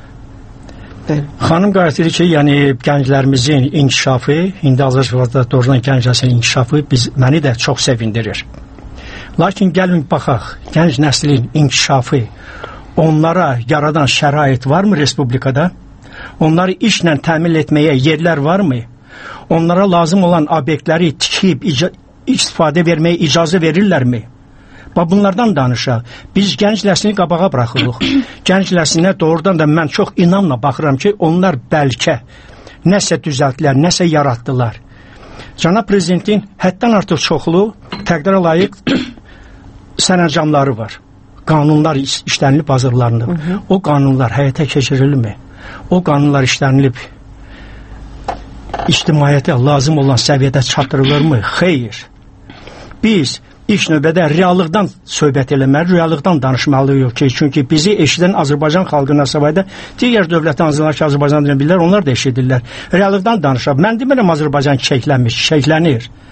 Xanım qayıtır ki, yəni gənclərimizin inkişafı, indi Azərbaycanda doğrudan gənclərin inkişafı biz, məni də çox sevindirir. Lakin gəlin baxaq, gənc nəslin inkişafı, onlara yaradan şərait varmı respublikada? Onları işlə təmin etməyə yerlər varmı? Onlara lazım olan obyektləri tikib istifadə verməyə icazə verirlərmi? Bunlardan danışaq. Biz gənc nəslini qabağa buraxırıq. Gənc nəslinə doğrudan da mən çox inamla baxıram ki, onlar bəlkə nəsə düzəltdilər, nəsə yaratdılar. Cənab Prezidentin həddən artıq çoxlu təqdirə layiq sərəncamları var. Qanunlar işlənilib, hazırlanıb. O qanunlar həyata keçirilirmi? O qanunlar işlənilib, ictimaiyyətə lazım olan səviyyədə çatdırılırmı? Xeyr. Biz ilk növbədə reallıqdan söhbət eləməli, reallıqdan danışmalıyıq ki, çünki bizi eşidən Azərbaycan xalqına səvayədə digər dövlətə hanzılar ki, Azərbaycan bilirlər, onlar da eşidirlər. Reallıqdan danışaq. Mən demirəm Azərbaycan çiçəklənmiş, çiçəklənir.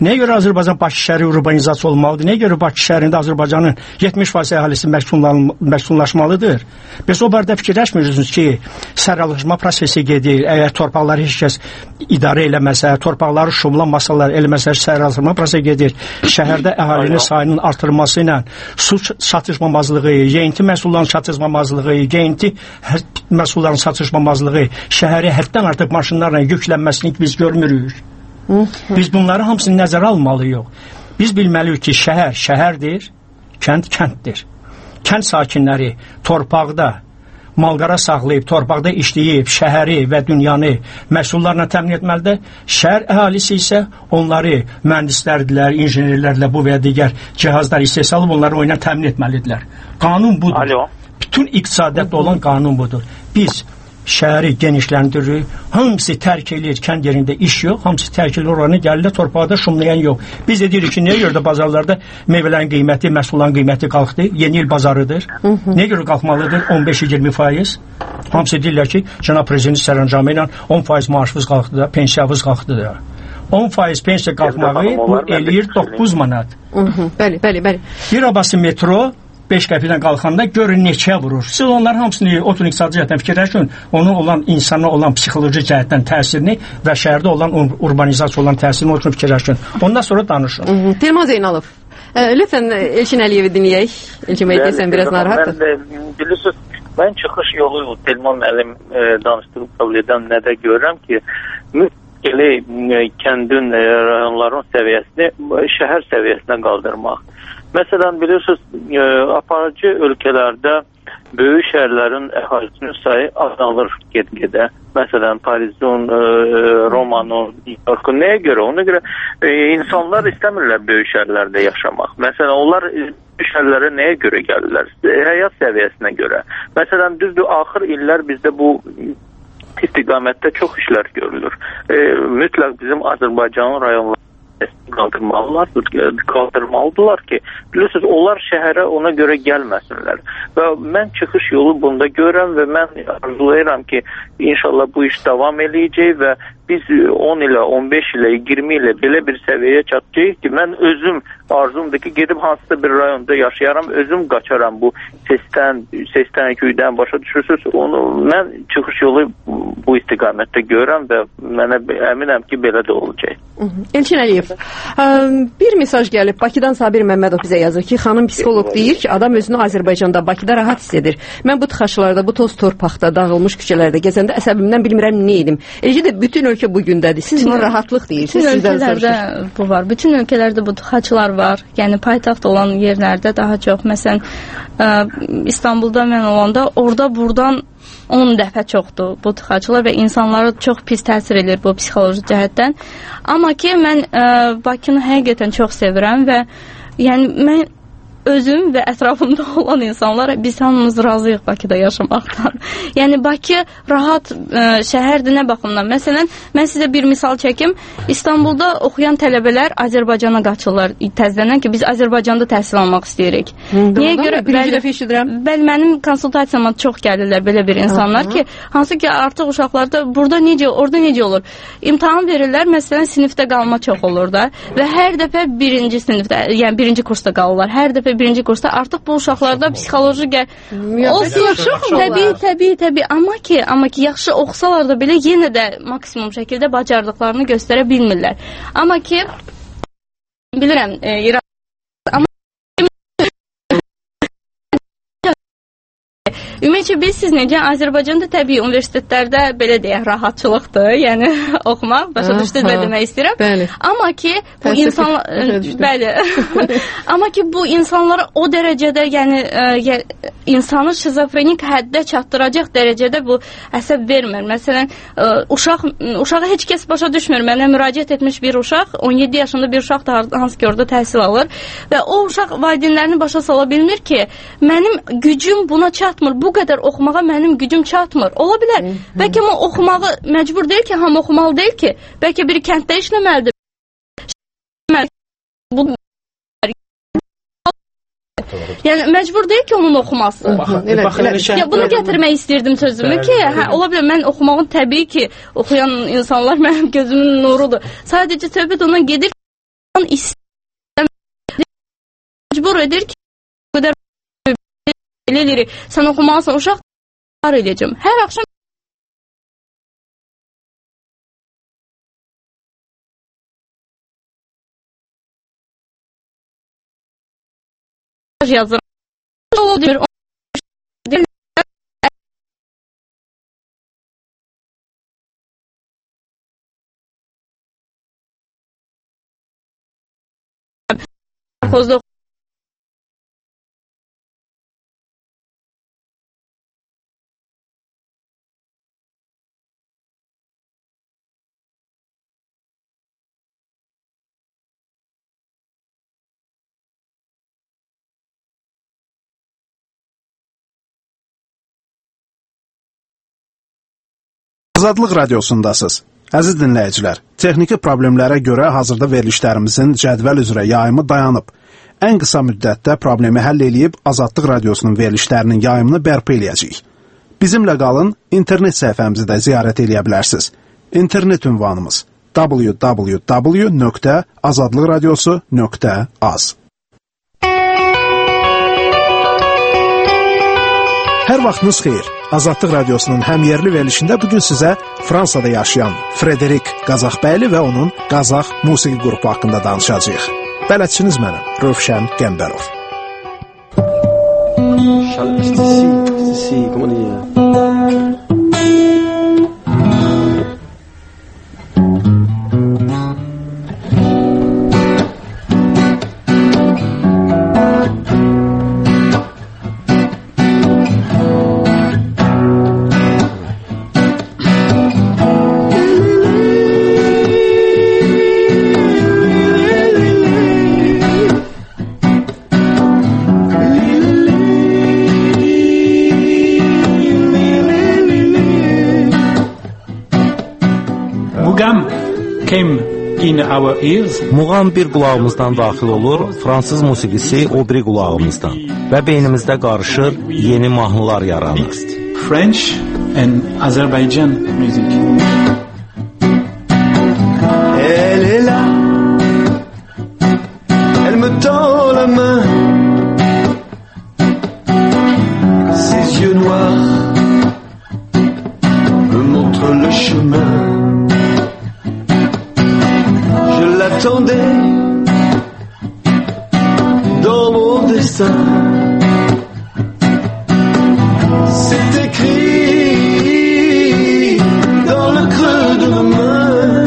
Nəyə görə Azərbaycan Bakı şəhəri urbanizasiya olmalıdır? Nəyə görə Bakı şəhərində Azərbaycanın yetmiş faiz əhalisi məskunlaşmalıdır? Biz o barədə fikirləşmiyoruz ki, səralışma prosesi gedir. Əgər torpaqları heç kəs idarə eləməsə, torpaqları şumlanmasalar, eləməsə səralışma prosesi gedir. Şəhərdə əhalinin sayının artırılması ilə su çatışmamazlığı, yeyinti məhsullarının çatışmamazlığı, yeyinti məhsullarının çatışmamazlığı, şəhəri həddən artıq maşınlarla yüklənməsini biz görmürük. Biz bunları hamısını nəzərə almalıyıq. Biz bilməliyik ki, şəhər şəhərdir, kənd kənddir. Kənd sakinləri torpaqda malqara saxlayıb, torpaqda işləyib, şəhəri və dünyanı məhsullarla təmin etməlidir. Şəhər əhalisi isə onları mühəndislərdirlər, injenerlərlə bu və ya digər cihazlar istehsal olub, onları oyuna təmin etməlidirlər. Qanun budur. Alo. Bütün iqtisadiyyatda olan qanun budur. Biz şəhəri genişləndirir, hamısı tərk edir, kənd yerində iş yox, hamısı tərk edir, oranı gəlirlər, torpaqda şumlayan yox. Biz də deyirik ki, nəyə görə də bazarlarda meyvələrin qiyməti, məhsulların qiyməti qalxdı, yeni il bazarıdır. Nəyə görə qalxmalıdır? on beş iyirmi faiz. Hamısı deyirlər ki, cənab prezident sərəncamı ilə on faiz maaşınız qalxdı da, pensiyavız qalxdı da. on faiz pensiya qalxmağı bu eləyir doqquz manat. Bəli, bəli, bəli. Bir abası metro beş qəpikdən qalxanda görün neçəyə vurur. Siz onların hamısını oturun iqtisadi cəhətdən fikirləşin, onun olan insana olan psixoloji cəhətdən təsirini və şəhərdə olan urbanizasiya olan təsirini oturun fikirləşin. Ondan sonra danışın. Telman Zeynalov, lütfen Elçin Əliyevi dinləyək. Elçin Bey deyəsən biraz narahatdır. Mən bilirsiniz, mən çıxış yolu Telman müəllim danışdığı qəbul edən nədə görürəm ki, mütləq kəndin, rayonların səviyyəsini şəhər səviyyəsinə qaldırmaq. Məsələn, bilirsiniz, e, aparıcı ölkələrdə böyük şəhərlərin əhalisinin sayı azalır get-gedə. Məsələn, Parizin, e, Romanın, Yorkun. Nəyə görə? Ona görə e, insanlar istəmirlər böyük şəhərlərdə yaşamaq. Məsələn, onlar böyük şəhərlərə nəyə görə gəlirlər? Həyat səviyyəsinə görə. Məsələn, düzdür, axır illər bizdə bu istiqamətdə çox işlər görülür. E, mütləq bizim Azərbaycanın rayonları qaldırmalılar, qaldırmalıdırlar ki, bilirsiniz, onlar şəhərə ona görə gəlməsinlər. Və mən çıxış yolu bunda görürəm və mən arzulayıram ki, inşallah bu iş davam eləyəcək və biz on ilə, on beş ilə, iyirmi ilə belə bir səviyyəyə çatacağıq ki, mən özüm arzumdur ki, gedib hansısa bir rayonda yaşayaram, özüm qaçaram bu səsdən, səsdən, köydən başa düşürsünüz. Onu mən çıxış yolu bu istiqamətdə görürəm və mənə əminəm ki, belə də olacaq. Elçin Əliyev, bir mesaj gəlib. Bakıdan Sabir Məmmədov bizə yazır ki, xanım psixoloq deyir ki, adam özünü Azərbaycanda, Bakıda rahat hiss edir. Mən bu tıxaçlarda, bu toz torpaqda, dağılmış küçələrdə gəzəndə əsəbimdən bilmirəm nə edim. Eləcə də bütün ölkə bu gündədir. Siz buna rahatlıq deyirsiniz. Bütün ölkələrdə bu var. Bütün ölkələrdə bu tıxaçlar var. Yəni paytaxt olan yerlərdə daha çox. Məsələn, ə, İstanbulda mən olanda orada buradan on dəfə çoxdur bu tıxaçlar və insanlara çox pis təsir edir bu psixoloji cəhətdən. Amma ki, mən ə, Bakını həqiqətən çox sevirəm və yəni mən özüm və ətrafımda olan insanlar, biz hamımız razıyıq Bakıda yaşamaqdan. Yəni Bakı rahat ə, şəhərdir nə baxımdan. Məsələn, mən sizə bir misal çəkim. İstanbulda oxuyan tələbələr Azərbaycana qaçırlar təzələnən ki, biz Azərbaycanda təhsil almaq istəyirik. Niyə görə? Birinci dəfə eşidirəm. Bəli, mənim konsultasiyama çox gəlirlər belə bir insanlar ki, hansı ki artıq uşaqlarda burada necə, orada necə olur? İmtahan verirlər, məsələn, sinifdə qalma çox olur da və hər dəfə birinci sinifdə, yəni birinci kursda qalırlar. Hər dəfə birinci kursda artıq bu uşaqlarda psixoloji gəl. Təbii, təbii, təbii. Amma ki, amma ki yaxşı oxusalar da belə yenə də maksimum şəkildə bacardıqlarını göstərə bilmirlər. Amma ki bilirəm, e, amma ümumiyyətlə bilirsiniz necə, Azərbaycanda təbii universitetlərdə belə deyək, rahatçılıqdır, yəni oxumaq, başa düşdünüz nə demək istəyirəm. Bəli. Amma ki bu insanlar, bəli, amma ki bu insanlara o dərəcədə, yəni ə, insanı şizofrenik həddə çatdıracaq dərəcədə bu əsəb vermir. Məsələn, ə, uşaq, uşağı heç kəs başa düşmür. Mənə müraciət etmiş bir uşaq, on yeddi yaşında bir uşaq da hansı ki orada təhsil alır və o uşaq valideynlərini başa sala bilmir ki, mənim gücüm buna çatmır. Bu qədər oxumağa mənim gücüm çatmır. Ola bilər. Bəlkə o oxumağı məcbur deyil ki, hamı oxumalı deyil ki. Bəlkə biri kənddə işləməlidir. Bu yəni məcbur deyil ki, onun oxuması. Ya bunu gətirmək istirdim sözümü ki, hə, ola bilər mən oxumağın təbii ki, oxuyan insanlar mənim gözümün nurudur. Sadəcə söhbət ona gedir. oxusun istəyir. Məcbur edir ki, o qədər eləyirik. Sən oxumalısan, uşaq var edəcəm. Hər axşam yazıram. Olur. Xozda Azadlıq radiosundasınız. Əziz dinləyicilər, texniki problemlərə görə hazırda verilişlərimizin cədvəl üzrə yayımı dayanıb. Ən qısa müddətdə problemi həll eləyib Azadlıq radiosunun verilişlərinin yayımını bərpa eləyəcəyik. Bizimlə qalın, internet səhifəmizi də ziyarət eləyə bilərsiniz. İnternet ünvanımız w w w nöqtə azadlıq radiosu nöqtə az. Hər vaxtınız xeyir. Azadlıq radiosunun həmyerli verilişində bugün sizə Fransada yaşayan Frédéric Qazaxbəyli və onun Qazax musiqi qrupu haqqında danışacağıq. Bələdçiniz mənim, Rövşən Qəmbərov. Muğam bir qulağımızdan daxil olur, fransız musiqisi o biri qulağımızdan və beynimizdə qarışır, yeni mahnılar yaranır. French and Azerbaijan music. Elle est là, elle me tend la main, ses yeux noirs me montrent le chemin. J'attendais dans mon destin. C'est écrit dans le creux de ma main.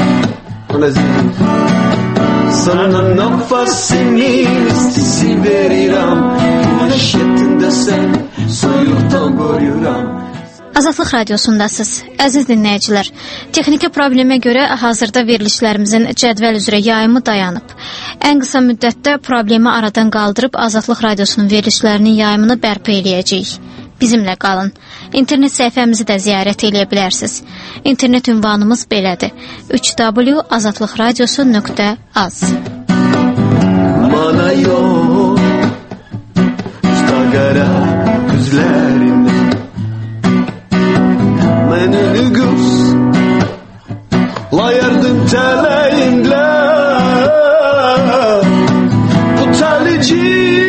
Sana nafasini veriram, güneşetinde sen soyuktan görürəm. Azadlıq radiosundasınız. Əziz dinləyicilər, texniki problemə görə hazırda verilişlərimizin cədvəl üzrə yayımı dayanıb. Ən qısa müddətdə problemi aradan qaldırıb Azadlıq radiosunun verilişlərinin yayımını bərpa eləyəcəyik. Bizimlə qalın. İnternet səhifəmizi də ziyarət eləyə bilərsiniz. İnternet ünvanımız belədir. üç w azadlıq radiosu nöqtə az. Bana yok ustagara gözlerimde Məni qız layardın tələyimlə Bu təlici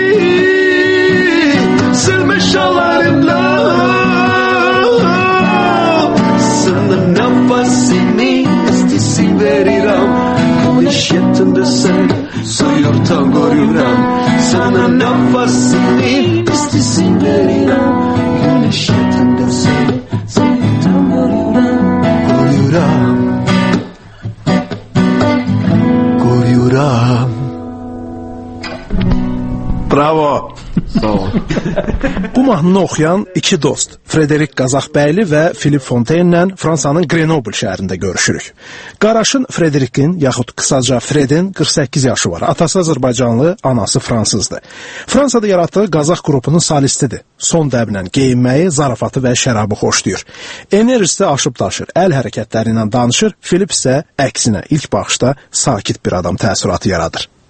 silmiş alarımla Sana nəfəsini istisi verirəm Güneş yetində sən soyurtan görürəm Sana nəfəsini istisi verirəm Güneş yetində sən Görürəm, görürəm. Bravo. Sağ ol. Bu mahnını oxuyan iki dost, Frédéric Qazaxbəyli və Philippe Fontaine Fransanın Grenoble şəhərində görüşürük. Qaraşın Frédéricin, yaxud qısaca Fredin qırx səkkiz yaşı var. Atası Azərbaycanlı, anası fransızdır. Fransada yaratdığı Qazax qrupunun solistidir. Son dəblə geyinməyi, zarafatı və şərabı xoşlayır. Enerjisi aşıb daşır, əl hərəkətləri ilə danışır. Philippe isə əksinə ilk baxışda sakit bir adam təəssüratı yaradır.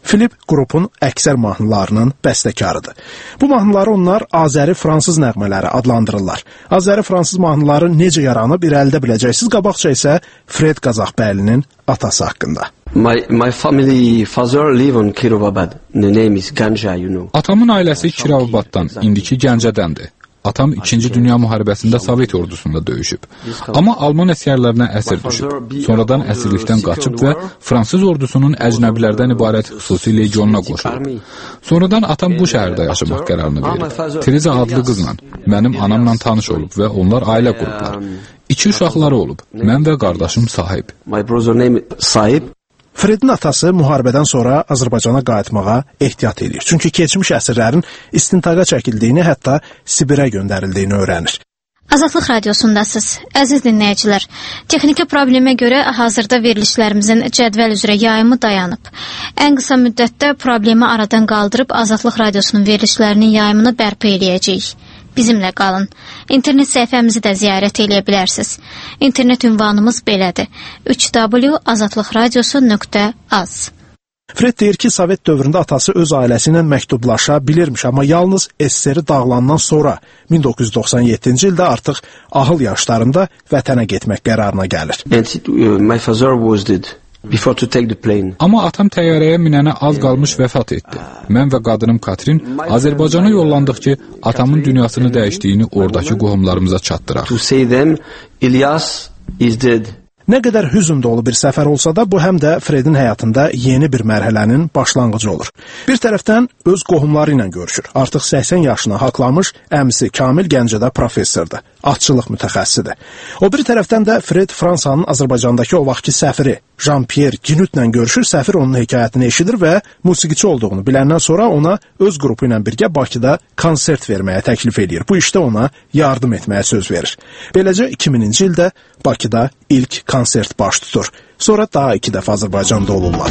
Filip qrupun əksər mahnılarının bəstəkarıdır. Bu mahnıları onlar Azəri-Fransız nəğmələri adlandırırlar. Azəri-Fransız mahnıları necə yaranıb irəlidə biləcəksiniz, qabaqca isə Fred Qazaxbəylinin atası haqqında. My, my family father live on Kirovabad. The name is Ganja, you know. Atamın ailəsi Kirovabaddan, indiki Gəncədəndir. Atam ikinci Dünya müharibəsində Sovet ordusunda döyüşüb. Amma Alman əsgərlərinə əsir düşüb. Sonradan əsirlikdən qaçıb və Fransız ordusunun əcnəbilərdən ibarət xüsusi legionuna qoşulub. Sonradan atam bu şəhərdə yaşamaq qərarını verib. Tereza adlı qızla, mənim anamla tanış olub və onlar ailə qurublar. İki uşaqları olub, mən və qardaşım Sahib. My brother name Sahib. Fredin atası müharibədən sonra Azərbaycana qayıtmağa ehtiyat edir. Çünki keçmiş əsirlərin istintaqa çəkildiyini, hətta Sibirə göndərildiyini öyrənir. Azadlıq radiosundasınız. Əziz dinləyicilər, texniki problemə görə hazırda verilişlərimizin cədvəl üzrə yayımı dayanıb. Ən qısa müddətdə problemi aradan qaldırıb Azadlıq radiosunun verilişlərinin yayımını bərpa eləyəcəyik. Bizimlə qalın. İnternet səhifəmizi də ziyarət edə bilərsiniz. İnternet ünvanımız belədir: üç w azadlıq radiosu nöqtə az. Fred deyir ki, Sovet dövründə atası öz ailəsi ilə məktublaşa bilirmiş, amma yalnız S S R-i dağılandan sonra min doqquz yüz doxsan yeddinci ildə artıq ahıl yaşlarında vətənə getmək qərarına gəlir. And uh, my father was dead. Before to take the plane. Amma atam təyyarəyə minənə az qalmış vəfat etdi. Mən və qadınım Katrin Azərbaycana yollandıq ki, atamın dünyasını dəyişdiyini oradakı qohumlarımıza çatdıraq. To say them, İlyas is dead. Nə qədər hüzn dolu bir səfər olsa da, bu həm də Fredin həyatında yeni bir mərhələnin başlanğıcı olur. Bir tərəfdən öz qohumları ilə görüşür. Artıq səksən yaşına haqlamış əmisi Kamil Gəncədə professordur, atçılıq mütəxəssisidir. O bir tərəfdən də Fred Fransanın Azərbaycandakı o vaxtki səfiri Jean-Pierre Ginut'la görüşür. Səfir onun hekayətini eşidir və musiqiçi olduğunu biləndən sonra ona öz qrupu ilə birgə Bakıda konsert verməyə təklif edir. Bu işdə ona yardım etməyə söz verir. Beləcə iki mininci ildə Bakıda ilk konsert baş tutur. Sonra daha iki dəfə Azərbaycanda olurlar.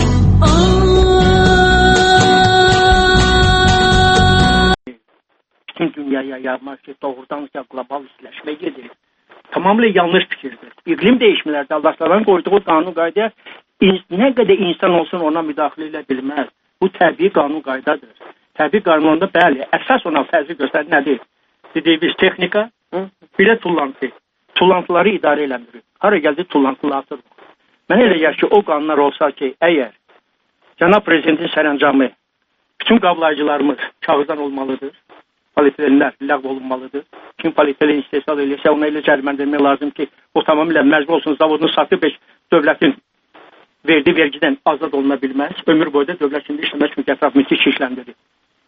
Bütün dünyaya yayılmış ki, doğrudan qlobal istiləşmə gedir. Tamamilə yanlış fikirdir. İqlim dəyişmələri dövlətlərin qoyduğu qanun qayda nə qədər insan olsun ona müdaxilə edə bilməz. Bu təbii qanun qaydadır. Təbii qanunda bəli, əsas ona fərqi göstərən nədir? Dediyimiz texnika, bir də tullantı. Tullantıları idarə eləmirik. Hara gəldi tullantıları atırıq. Mən elə gəlir ki, o qanunlar olsa ki, əgər Cənab Prezidentin sərəncamı bütün qablayıcılarımız kağızdan olmalıdır, polietelenlər ləğv olunmalıdır. Kim polietilen istehsal edirsə, ona elə cərimələndirmək lazım ki, o tamamilə məcbur olsun, zavodunu satıb heç dövlətin verdiyi vergidən azad oluna bilməz. Ömür boyda dövlət şimdi işləmək üçün ətrafımızı işləndirir.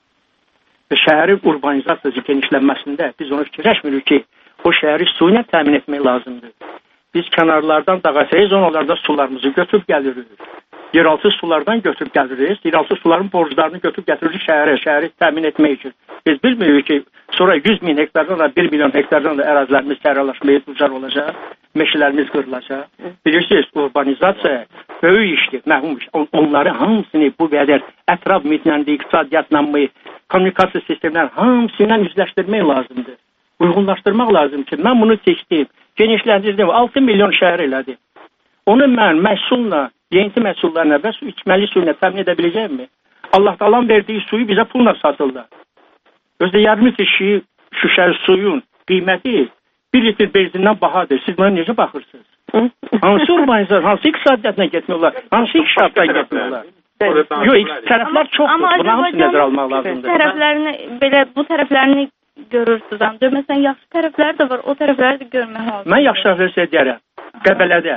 Və şəhərin urbanizasiyası genişlənməsində biz onu fikirləşmirik ki, o şəhəri su ilə təmin etmək lazımdır. Biz kənarlardan dağasayız, onlarda sularımızı götürüb gəlirik. Yeraltı sulardan götürüb gəlirik. Yeraltı suların borclarını götürüb gətiririk şəhərə, şəhəri təmin etmək üçün. Biz bilmirik ki, sonra yüz min hektardan da bir milyon hektardan da ərazilərimiz səhralaşmaya düçar olacaq, meşələrimiz qırılacaq. Bilirsiniz, urbanizasiya böyük işdir, məhum iş. Onları hamısını bu qədər ətraf mühitləndi, iqtisadiyyatla mı, kommunikasiya sistemləri hamısıyla üzləşdirmək lazımdır. Uyğunlaşdırmaq lazım ki, mən bunu seçdim, genişləndirdim, altı milyon şəhər elədi. Onu mən məhsulla, yeni məhsullarına və su içməli suyuna təmin edə biləcəyimmi? Allah talan verdiyi suyu bizə pulla satırlar. Özdə yarım litr şüşə suyun qiyməti bir litr benzindən bahadır. Siz buna necə baxırsınız? Hansı urbanizasyon, hansı iqtisadiyyatla getmiyorlar, hansı inkişafdan getmiyorlar? Yox, tərəflər çoxdur. Buna hamısı nəzər almaq lazımdır. Tərəflərini, belə bu tərəflərini görürsünüz. Məsələn, yaxşı tərəfləri də var, o tərəfləri də görmək lazımdır. Mən yaxşı tərəfləri deyərəm. Qəbələdə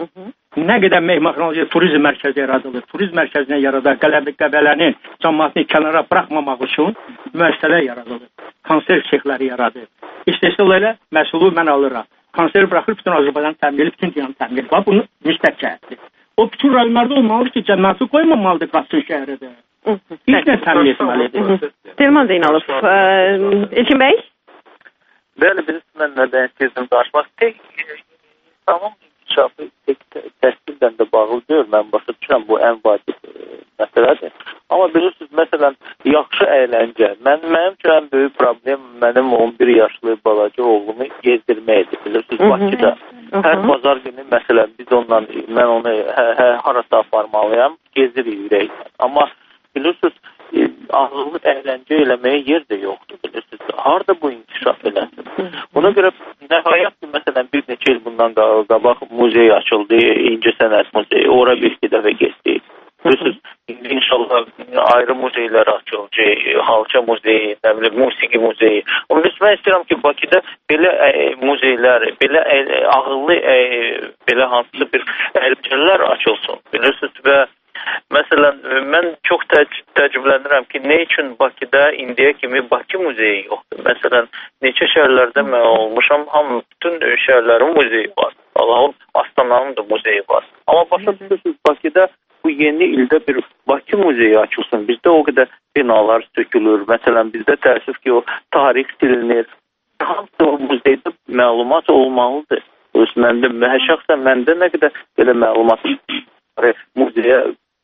nə qədər mehmanxanalı turizm mərkəzi yaradılır, turizm mərkəzinə yaradar, Qəbələnin cəmaatını kənara buraxmamaq üçün müəssisələr yaradılır, konserv şexləri yaradır. İstehsal elə, məhsulu mən alıram. Konserv buraxır, bütün Azərbaycanı təmin edib, bütün dünyanı təmin edib. Bu müstəq cəhətdir. O bütün rayonlarda olmalıdır ki, cəmaatı qoymamalıdır qaçsın şəhərədə. İlk nə təmin etməlidir? Telman Zeynalov, İlkin bəy? Bəli, birisi mən nədən istəyirdim danışmaq. Tek tamam inkişafı təhsillə də bağlı deyil, mən başa düşürəm, bu ən vacib məsələdir. Amma bilirsiniz, məsələn, yaxşı əyləncə. Mən, mənim üçün ən böyük problem mənim on bir yaşlı balaca oğlumu gezdirməkdir. Bilirsiniz, Bakıda hər bazar günü, məsələn, biz onunla, mən onu hə, hə, harasa aparmalıyam, gezirik ürəklə. Amma bilirsiniz, e, ağırlıq əyləncə eləməyə yer də yoxdur, bilirsiniz. Harada bu inkişaf eləsin? Buna görə nəhayət ki, məsələn, bir neçə il bundan qabaq muzey açıldı, İncəsənət muzeyi, ora bir iki dəfə getdik. Bilirsiniz, inşallah ayrı muzeylər açılacaq, Xalça muzeyi, nə bilim, musiqi muzeyi. Amma biz mən istəyirəm ki, Bakıda belə ə, muzeylər, belə ə, ağıllı, ə, belə hansısa bir əyləncələr açılsın, bilirsiniz və məsələn, mən çox təc təcrübələnirəm ki, nə üçün Bakıda indiyə kimi Bakı muzeyi yoxdur? Məsələn, neçə şəhərlərdə mən olmuşam, hamı, bütün şəhərlərin muzeyi var. Allah'ın, Astana'nın da muzeyi var. Amma başa düşürsünüz, Bakıda bu yeni ildə bir Bakı muzeyi açılsın. Bizdə o qədər binalar sökülür. Məsələn, bizdə təəssüf ki, o tarix silinir. Hamısı o muzeydə məlumat olmalıdır. Öz məndə, şəxsən məndə nə qədər belə məlumat muzeyə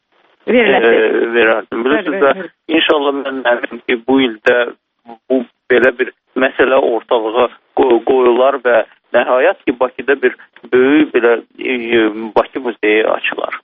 verərdim. Bilirsiniz və inşallah mən əminəm ki, bu ildə bu belə bir məsələ ortalığa qoyular və nəhayət ki, Bakıda bir böyük belə e, Bakı muzeyi açılar.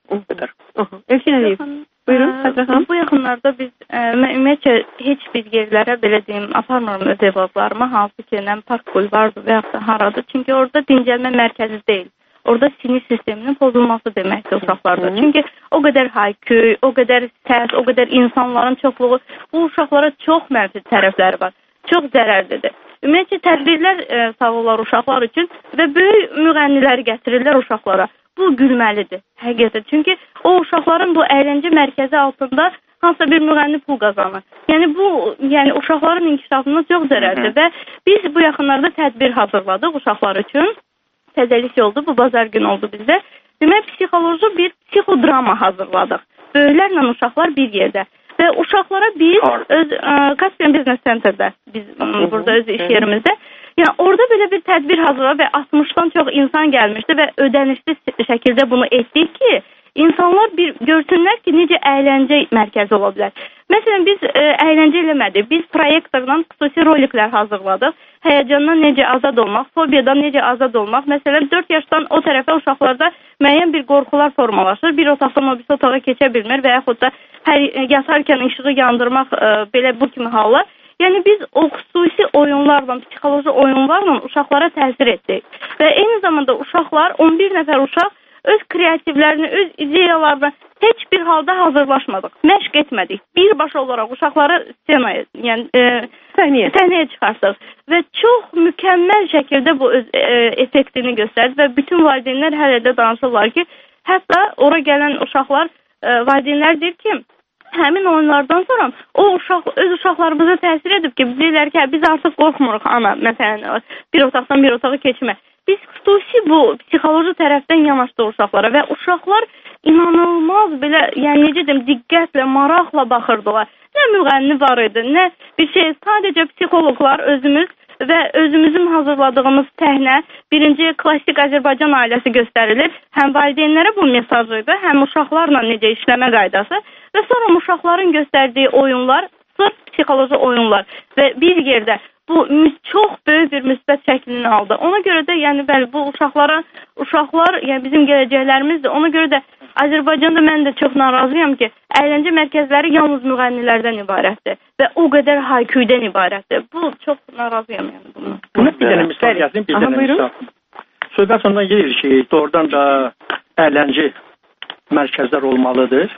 Elçin Əliyev, buyurun. Xətrəxan. Bu yaxınlarda biz ə, mən ümumiyyətcə heç bir yerlərə belə deyim, aparmıram öz evladlarıma, hansı ki, nə park bulvardır və yaxud da haradır. Çünki orada dincəlmə mərkəzi deyil. Orada sinir sisteminin pozulması deməkdir uşaqlarda. Çünki o qədər hayküy, o qədər səs, o qədər insanların çoxluğu, bu uşaqlara çox mənfi tərəfləri var. Çox zərərlidir. Ümumiyyətcə tədbirlər e, sağlayırlar uşaqlar üçün və böyük müğənniləri gətirirlər uşaqlara. Bu gülməlidir, həqiqətən. Çünki o uşaqların bu əyləncə mərkəzi altında hansısa bir müğənni pul qazanır. Yəni bu, yəni uşaqların inkişafına çox zərərlidir və biz bu yaxınlarda tədbir hazırladıq uşaqlar üçün. Təzəlik oldu, bu bazar gün oldu bizdə. Demək, psixoloji bir psixodrama hazırladıq. Böyüklərlə uşaqlar bir yerdə. Və uşaqlara biz öz Caspian Business Center'da, biz burada öz iş yerimizdə, yəni orada belə bir tədbir hazırladıq və altmışdan çox insan gəlmişdi və ödənişli şəkildə bunu etdik ki, insanlar bir görsünlər ki, necə əyləncə mərkəzi ola bilər. Məsələn, biz ə, əyləncə eləmədik. Biz proyektordan xüsusi roliklər hazırladıq. Həyəcandan necə azad olmaq, fobiyadan necə azad olmaq. Məsələn, dörd yaşdan o tərəfə uşaqlarda müəyyən bir qorxular formalaşır. Bir otaqdan o bir otağa keçə bilmir və yaxud da hər yatarkən işığı yandırmaq ə, belə bu kimi hallar. Yəni biz o xüsusi oyunlarla, psixoloji oyunlarla uşaqlara təsir etdik. Və eyni zamanda uşaqlar, on bir nəfər uşaq öz kreativlərini, öz ideyalarını heç bir halda hazırlaşmadıq, məşq etmədik. Birbaşa olaraq uşaqları ssenaya, yəni e, səhnəyə, səhnəyə çıxartdıq və çox mükəmməl şəkildə bu öz e, effektini göstərdi və bütün valideynlər hələ də danışırlar ki, hətta ora gələn uşaqlar, e, valideynlər deyir ki, həmin oyunlardan sonra o uşaq öz uşaqlarımıza təsir edib ki, bilirlər ki, biz artıq qorxmuruq ana, məsələn, bir otaqdan bir otağa keçmə. Biz xüsusi bu psixoloji tərəfdən yanaşdıq uşaqlara və uşaqlar inanılmaz belə, yəni necə deyim, diqqətlə, maraqla baxırdılar. Nə müğənni var idi, nə bir şey, sadəcə psixoloqlar özümüz və özümüzün hazırladığımız səhnə birinci klassik Azərbaycan ailəsi göstərilir. Həm valideynlərə bu mesajı idi, həm uşaqlarla necə işləmə qaydası və sonra uşaqların göstərdiyi oyunlar, sırf psixoloji oyunlar və bir yerdə bu çox böyük bir müsbət şəklini aldı. Ona görə də, yəni bəli, bu uşaqlara, uşaqlar, yəni bizim gələcəklərimizdir. Ona görə də Azərbaycanda mən də çox narazıyam ki, əyləncə mərkəzləri yalnız müğənnilərdən ibarətdir və o qədər hayküydən ibarətdir. Bu çox narazıyam yəni bunu. Buna bir dənə misal yazayım, bir dənə misal. Söhbət ondan gelir ki, doğrudan da əyləncə mərkəzlər olmalıdır.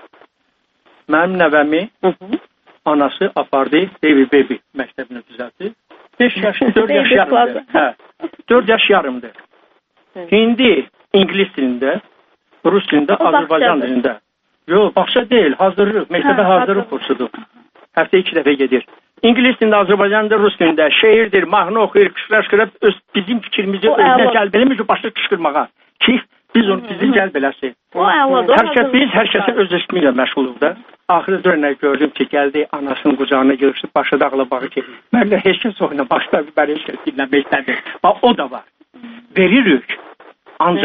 Mənim nəvəmi anası apardı, Baby Baby məktəbini düzəltdi. beş yaş, dörd yaş yarımdır. Hə, dörd yaş yarımdır. İndi İngilis dilində, Rus dilində, Azərbaycan dilində. Yox, bağça deyil, hazırlıq, məktəbə hazırlıq kursudur. Həftə iki dəfə gedir. İngilis dilində, Azərbaycan dilində, Rus dilində şeirdir, mahnı oxuyur, qışqırıb bizim fikrimizi özünə cəlb eləmir, başlayır qışqırmağa. Ki, biz onu bizi cəlb eləsin. Hər kəs biz, hər kəsin öz ismiyle məşğuluq da. Axırı dönə gördüm ki, gəldi anasının qucağına görüşdü, başı dağla bağı ki, mənlə heç kəs oynamaq istəmir, mən heç kəs dinləmək istəmir. Bax, o da var. Veririk, ancaq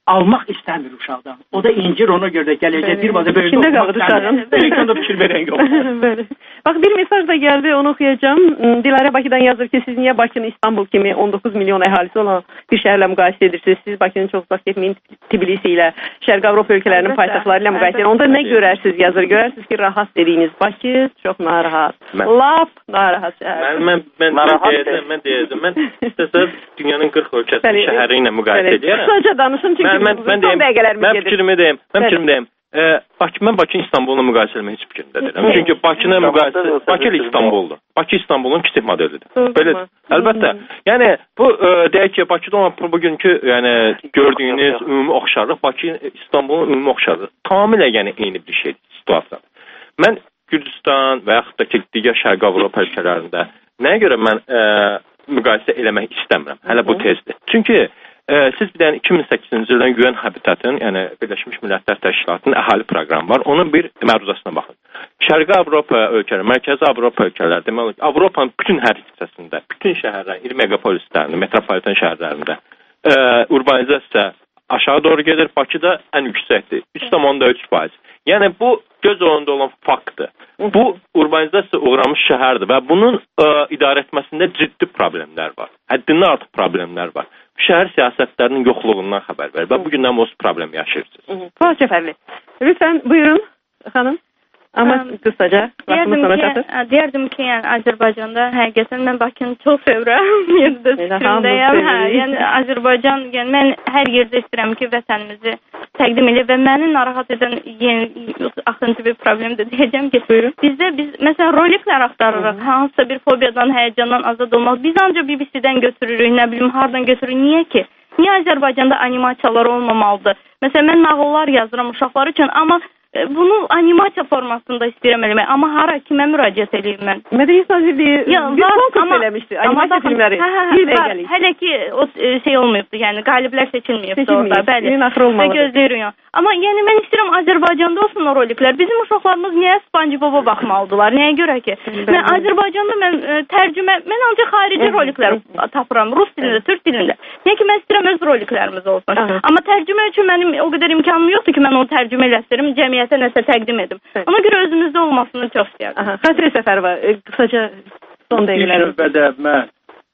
almaq istəmir uşaqdan. O da incir, ona görə də gələcək bir vaxtda böyük olmaq istəmir. Belki fikir verən yox. Bax, bir mesaj da gəldi, onu oxuyacağım. Dilarə Bakıdan yazır ki, siz niyə Bakını İstanbul kimi on doqquz milyon əhalisi olan bir şəhərlə müqayisə edirsiniz? Siz Bakını çox uzaq getməyin, Tbilisi ilə, Şərqi Avropa ölkələrinin paytaxtları ilə müqayisə edirsiniz. Onda nə görərsiniz yazır? Görərsiniz ki, rahat dediyiniz Bakı çox narahat. Lap narahat şəhər. Mən mən deyəcəm, mən deyəcəm. Mən istəsəm dünyanın qırx ölkəsinin şəhəri ilə müqayisə edirəm. Qısaca danışın çünki mən mən deyim, mən fikrimi deyim. Mən fikrimi deyim. E, Bakı, mən Bakı İstanbul'la müqayisə etmək heç fikrində deyirəm. Çünki Bakı'na müqayisə, Bakı ilə İstanbul'dur. Bakı İstanbul'un kiçik modelidir. Belə, əlbəttə. Yəni bu e, deyək ki, Bakıda olan bugünkü, yəni gördüyünüz ümumi oxşarlıq Bakı İstanbul'un ümumi oxşarlığı tamamilə yəni eyni bir şeydir, situasiyadır. Mən Gürcüstan və yaxud da ki, digər Şərqi Avropa ölkələrində nəyə görə mən e, müqayisə eləmək istəmirəm? Hələ bu tezdir. Çünki e, siz bir dənə iki min səkkizinci ildən U N Habitatın, yəni Birləşmiş Millətlər Təşkilatının əhali proqramı var. Onun bir məruzasına baxın. Şərqi Avropa ölkələri, Mərkəzi Avropa ölkələri, deməli Avropanın bütün hər hissəsində, bütün şəhərlərin, iri megapolislərində, metropolitan şəhərlərində e, urbanizasiya aşağı doğru gedir. Bakıda ən yüksəkdir. üç tam üç faiz. Yəni bu göz önündə olan faktdır. Bu urbanizasiya uğramış şəhərdir və bunun ə, idarə etməsində ciddi problemlər var. Həddindən artıq problemlər var. Şəhər siyasətlərinin yoxluğundan xəbər verir və bugündən bu problem yaşayırsınız. Fuat Cəfərli, lütfən buyurun xanım. Amma qısaca, vaxtımız sonra çatır. Deyərdim ki, yəni Azərbaycanda həqiqətən mən Bakını çox sevirəm. Yerdə fikrimdəyəm. Hə, yəni Azərbaycan, yəni mən hər yerdə istəyirəm ki, vətənimizi təqdim edir və məni narahat edən yeni axıncı bir problem də deyəcəm ki, buyurun. Bizdə biz məsələn roliklər axtarırıq. Hansısa bir fobiyadan, həyəcandan azad olmaq. Biz ancaq B B C-dən götürürük, nə bilim, hardan götürürük. Niyə ki? Niyə Azərbaycanda animasiyalar olmamalıdır? Məsələn, mən nağıllar yazıram uşaqlar üçün, amma bunu animasiya formasında istəyirəm eləmək. Amma hara, kimə müraciət edeyim mən? Mədəniyyət Nazirliyi bir konkurs eləmişdi. Animasiya filmləri. Hə, hələ ki o şey olmayıbdı, yəni qaliblər seçilməyibdi orada. Bəli. Və gözləyirik. Amma yəni mən istəyirəm Azərbaycanda olsun o roliklər. Bizim uşaqlarımız niyə SpongeBob-a baxmalıdılar? Nəyə görə ki? Mən Azərbaycanda mən tərcümə, mən ancaq xarici roliklər tapıram. Rus dilində, türk dilində. Niyə ki mən istəyirəm öz roliklərimiz olsun. Amma tərcümə üçün mənim o qədər imkanım yoxdur ki, mən onu tərcümə eləsərim, cəmiyyətə nəsə təqdim edim. Ona görə özümüzdə olmasını çox istəyirəm. Xatirə Səfərova, qısaca son dəqiqələr. İlk növbədə mən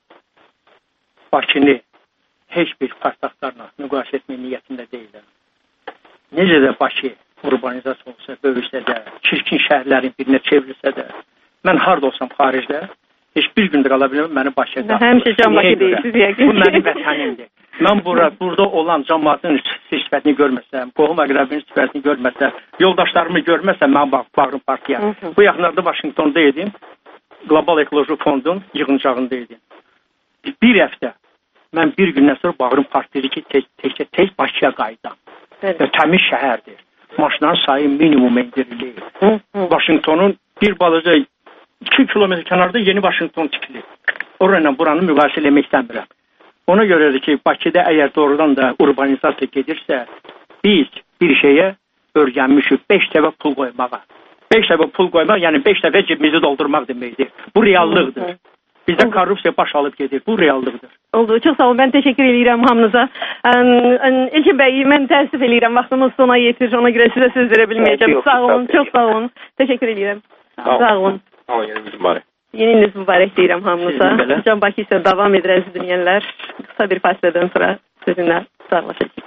Bakını heç bir paytaxtlarla müqayisə etmək niyyətində deyiləm. Necə də Bakı urbanizasiya olsa, böyüsə də, çirkin şəhərlərin birinə çevrilsə də, mən harda olsam xaricdə, heç bir gündə qala bilməm, məni Bakıda. Həmişə can Bakı deyirsiniz yəqin. Bu mənim vətənimdir. Mən bura, burada olan cəmaatın sifətini görməsəm, qohum əqrəbinin sifətini görməsəm, yoldaşlarımı görməsəm, mən bağırım partiya. Bu yaxınlarda Vaşinqtonda idim, Qlobal Ekoloji Fondun yığıncağında idim. Bir həftə, mən bir gündən sonra bağırım partiyayı ki, tez, tez Bakıya qayıdam. Və təmiz şəhərdir. Maşınların sayı minimum indirilir. Vaşinqtonun bir balaca iki kilometr kənarda yeni Vaşinqton tikilir. Orayla buranı müqayisə eləmək istəmirəm. Ona görədir ki, Bakıda əgər doğrudan da urbanizasiya gedirsə, biz bir şeyə örgənmişik beş dəfə pul qoymağa. beş dəfə pul qoymaq, yəni beş dəfə cibimizi doldurmaq deməkdir. Bu reallıqdır. Bizdə korrupsiya baş alıb gedir. Bu reallıqdır. Oldu. Çox sağ olun. Mən təşəkkür edirəm hamınıza. İlkin bəy, mən təəssüf edirəm. Vaxtımız sona yetir. Ona görə sizə söz verə bilməyəcəm. Sağ olun. Çox sağ olun. Təşəkkür edirəm. Sağ olun. Sağ olun. Yeni mübarək. Yeni iliniz mübarək deyirəm hamınıza. Can Bakı isə davam edir əziz dinləyənlər. Qısa bir fasilədən sonra sizinlə sağlaşacağıq.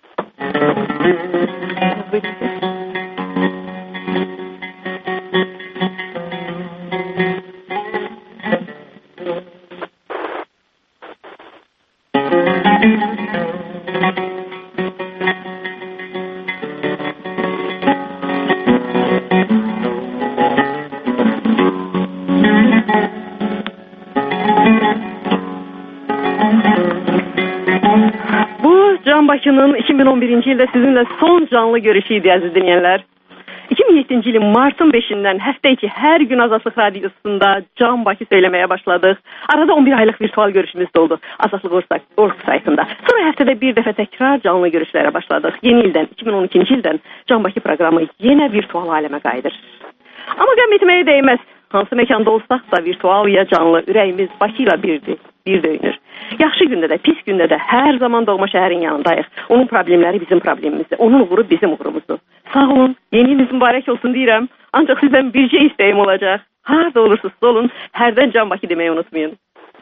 Bakının iki min on birinci ildə sizinlə son canlı görüşü idi əziz dinləyənlər. iki min yeddinci ilin martın beşindən həftə içi hər gün Azadlıq Radiosunda Can Bakı söyləməyə başladıq. Arada on bir aylıq virtual görüşümüz də oldu Azadlıq nöqtə org saytında. Sonra həftədə bir dəfə təkrar canlı görüşlərə başladıq. Yeni ildən, iki min on ikinci ildən Can Bakı proqramı yenə virtual aləmə qayıdır. Amma qəm etməyə dəyməz. hansı məkanda olsaqsa, virtual ya canlı, ürəyimiz Bakı ilə birdir, bir döyünür. Yaxşı gündə də, pis gündə də hər zaman doğma şəhərin yanındayıq. Onun problemləri bizim problemimizdir, onun uğuru bizim uğurumuzdur. Sağ olun, yeni iliniz mübarək olsun deyirəm. Ancaq sizdən bircə istəyim olacaq. Harada olursunuz olun, hərdən Can Bakı deməyi unutmayın.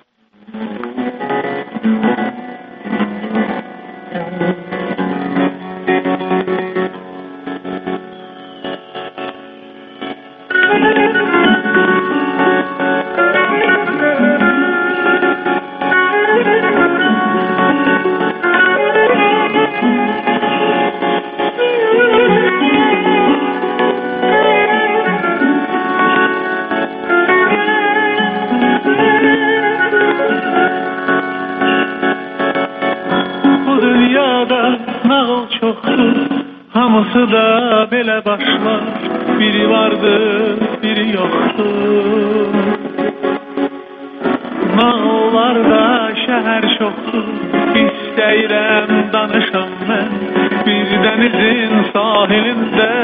Hamısı da belə başlar, biri vardır, biri yoxdur. Nağıllarda şəhər çoxdur, istəyirəm danışam mən. Bir dənizin sahilində